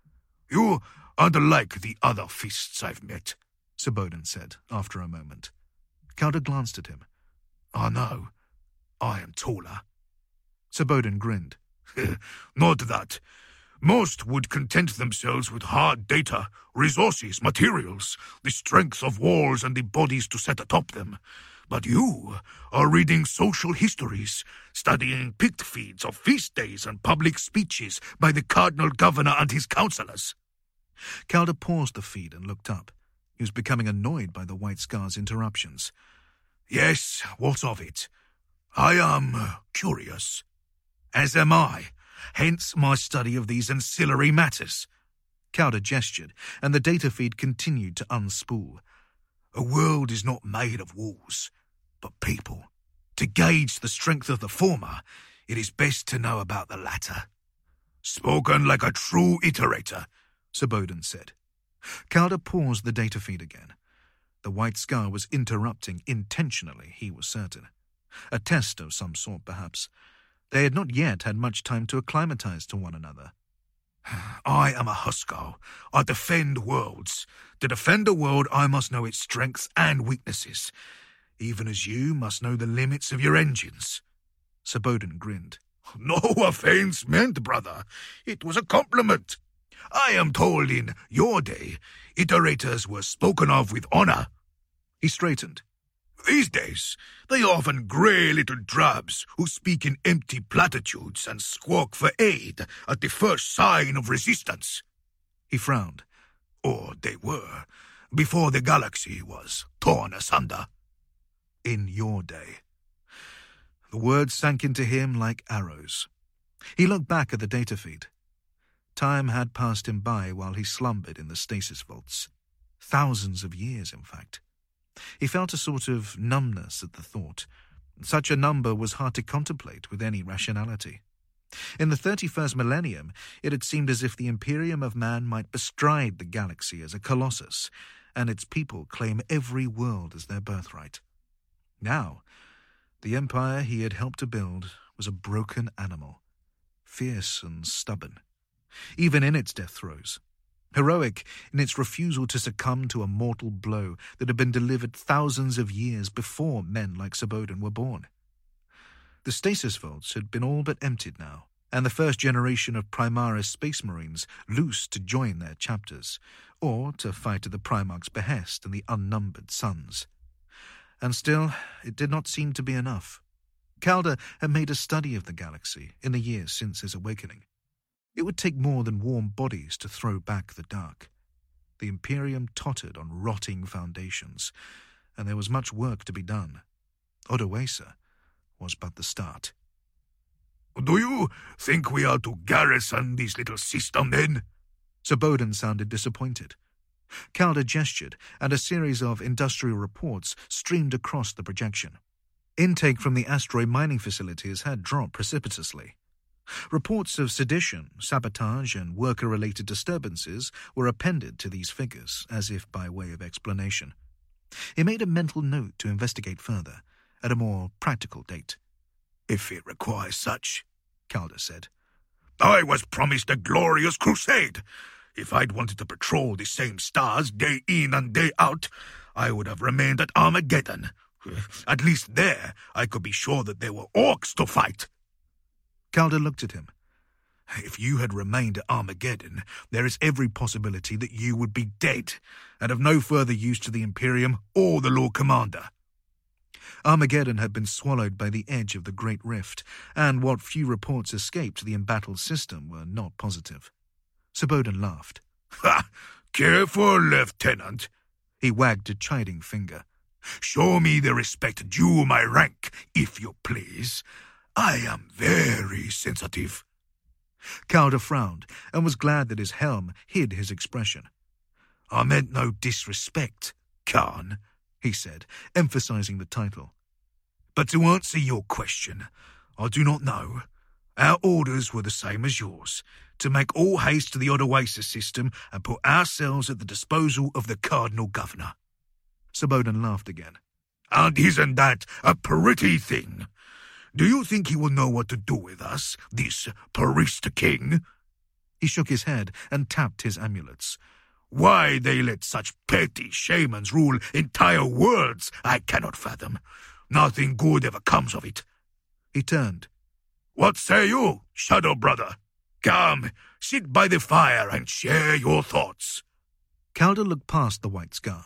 You aren't like the other fists I've met, Sabodon said, after a moment. Calder glanced at him. I know. I am taller. Sabodon grinned. Not that. Most would content themselves with hard data, resources, materials, the strength of walls and the bodies to set atop them. But you are reading social histories, studying pict feeds of feast days and public speeches by the Cardinal Governor and his councillors. Calder paused the feed and looked up. He was becoming annoyed by the White Scar's interruptions. Yes, what of it? I am curious. As am I. Hence my study of these ancillary matters. Calder gestured, and the data feed continued to unspool. A world is not made of walls, but people. To gauge the strength of the former, it is best to know about the latter. Spoken like a true iterator, Sabodon said. Calder paused the data feed again. The White Scar was interrupting intentionally, he was certain. A test of some sort, perhaps. They had not yet had much time to acclimatize to one another. I am a Huskar. I defend worlds. To defend a world, I must know its strengths and weaknesses, even as you must know the limits of your engines. Sabodon grinned. No offense meant, brother. It was a compliment. I am told in your day, iterators were spoken of with honor. He straightened. These days, they are often grey little drabs who speak in empty platitudes and squawk for aid at the first sign of resistance. He frowned. Or they were, before the galaxy was torn asunder. In your day. The words sank into him like arrows. He looked back at the data feed. Time had passed him by while he slumbered in the stasis vaults. Thousands of years, in fact. He felt a sort of numbness at the thought. Such a number was hard to contemplate with any rationality. In the 31st millennium, it had seemed as if the Imperium of Man might bestride the galaxy as a colossus, and its people claim every world as their birthright. Now, the empire he had helped to build was a broken animal, fierce and stubborn, even in its death throes. Heroic in its refusal to succumb to a mortal blow that had been delivered thousands of years before men like Sabodon were born. The stasis vaults had been all but emptied now, and the first generation of Primaris Space Marines loosed to join their chapters, or to fight at the Primarch's behest in the unnumbered suns. And still, it did not seem to be enough. Calder had made a study of the galaxy in the years since his awakening. It would take more than warm bodies to throw back the dark. The Imperium tottered on rotting foundations, and there was much work to be done. Odoacer was but the start. Do you think we are to garrison this little system, then? Sabodon sounded disappointed. Calder gestured, and a series of industrial reports streamed across the projection. Intake from the asteroid mining facilities had dropped precipitously. Reports of sedition, sabotage, and worker-related disturbances were appended to these figures, as if by way of explanation. He made a mental note to investigate further, at a more practical date. If it requires such, Calder said. I was promised a glorious crusade. If I'd wanted to patrol the same stars day in and day out, I would have remained at Armageddon. At least there, I could be sure that there were orcs to fight. Calder looked at him. If you had remained at Armageddon, there is every possibility that you would be dead and of no further use to the Imperium or the Lord Commander. Armageddon had been swallowed by the edge of the Great Rift, and what few reports escaped the embattled system were not positive. Sabodin laughed. Ha! Careful, Lieutenant. He wagged a chiding finger. Show me the respect due my rank, if you please. I am very sensitive. Calder frowned and was glad that his helm hid his expression. I meant no disrespect, Khan, he said, emphasizing the title. But to answer your question, I do not know. Our orders were the same as yours, to make all haste to the Odoasis system and put ourselves at the disposal of the Cardinal Governor. Sabodin laughed again. And isn't that a pretty thing? Do you think he will know what to do with us, this Parista King? He shook his head and tapped his amulets. Why they let such petty shamans rule entire worlds, I cannot fathom. Nothing good ever comes of it. He turned. What say you, Shadow Brother? Come, sit by the fire and share your thoughts. Calder looked past the white scar.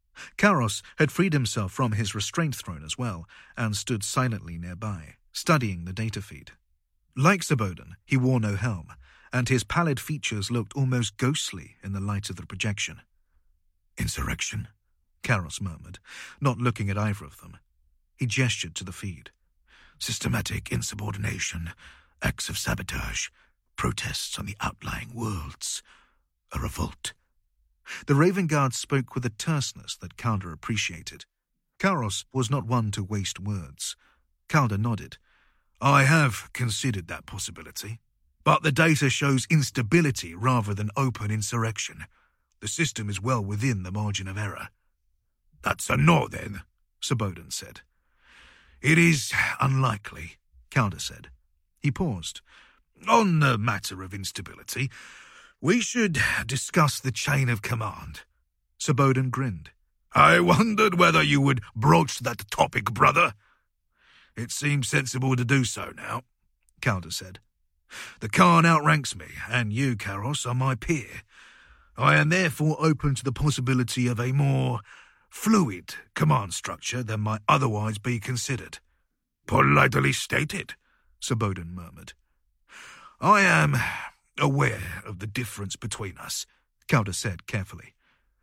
Karos had freed himself from his restraint throne as well, and stood silently nearby, studying the data feed. Like Sabodin, he wore no helm, and his pallid features looked almost ghostly in the light of the projection. Insurrection, Karos murmured, not looking at either of them. He gestured to the feed. Systematic insubordination, acts of sabotage, protests on the outlying worlds, a revolt. The Raven Guard spoke with a terseness that Calder appreciated. Karos was not one to waste words. Calder nodded. I have considered that possibility, but the data shows instability rather than open insurrection. The system is well within the margin of error. That's a no, then, Sabodin said. It is unlikely, Calder said. He paused. On the matter of instability, we should discuss the chain of command. Sabodin grinned. I wondered whether you would broach that topic, brother. It seems sensible to do so now, Calder said. The Khan outranks me, and you, Karos, are my peer. I am therefore open to the possibility of a more fluid command structure than might otherwise be considered. Politely stated, Sabodin murmured. I am aware of the difference between us, Calder said carefully.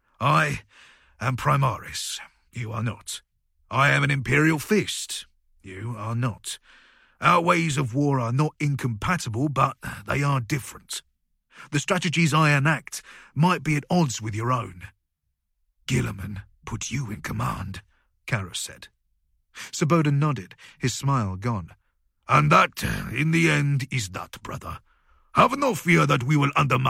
I am Primaris. You are not. I am an Imperial Fist. You are not. Our ways of war are not incompatible, but they are different. The strategies I enact might be at odds with your own. Guilliman put you in command, Karos said. Sabodin nodded, his smile gone. And that, in the end, is that, brother. Have no fear that we will undermine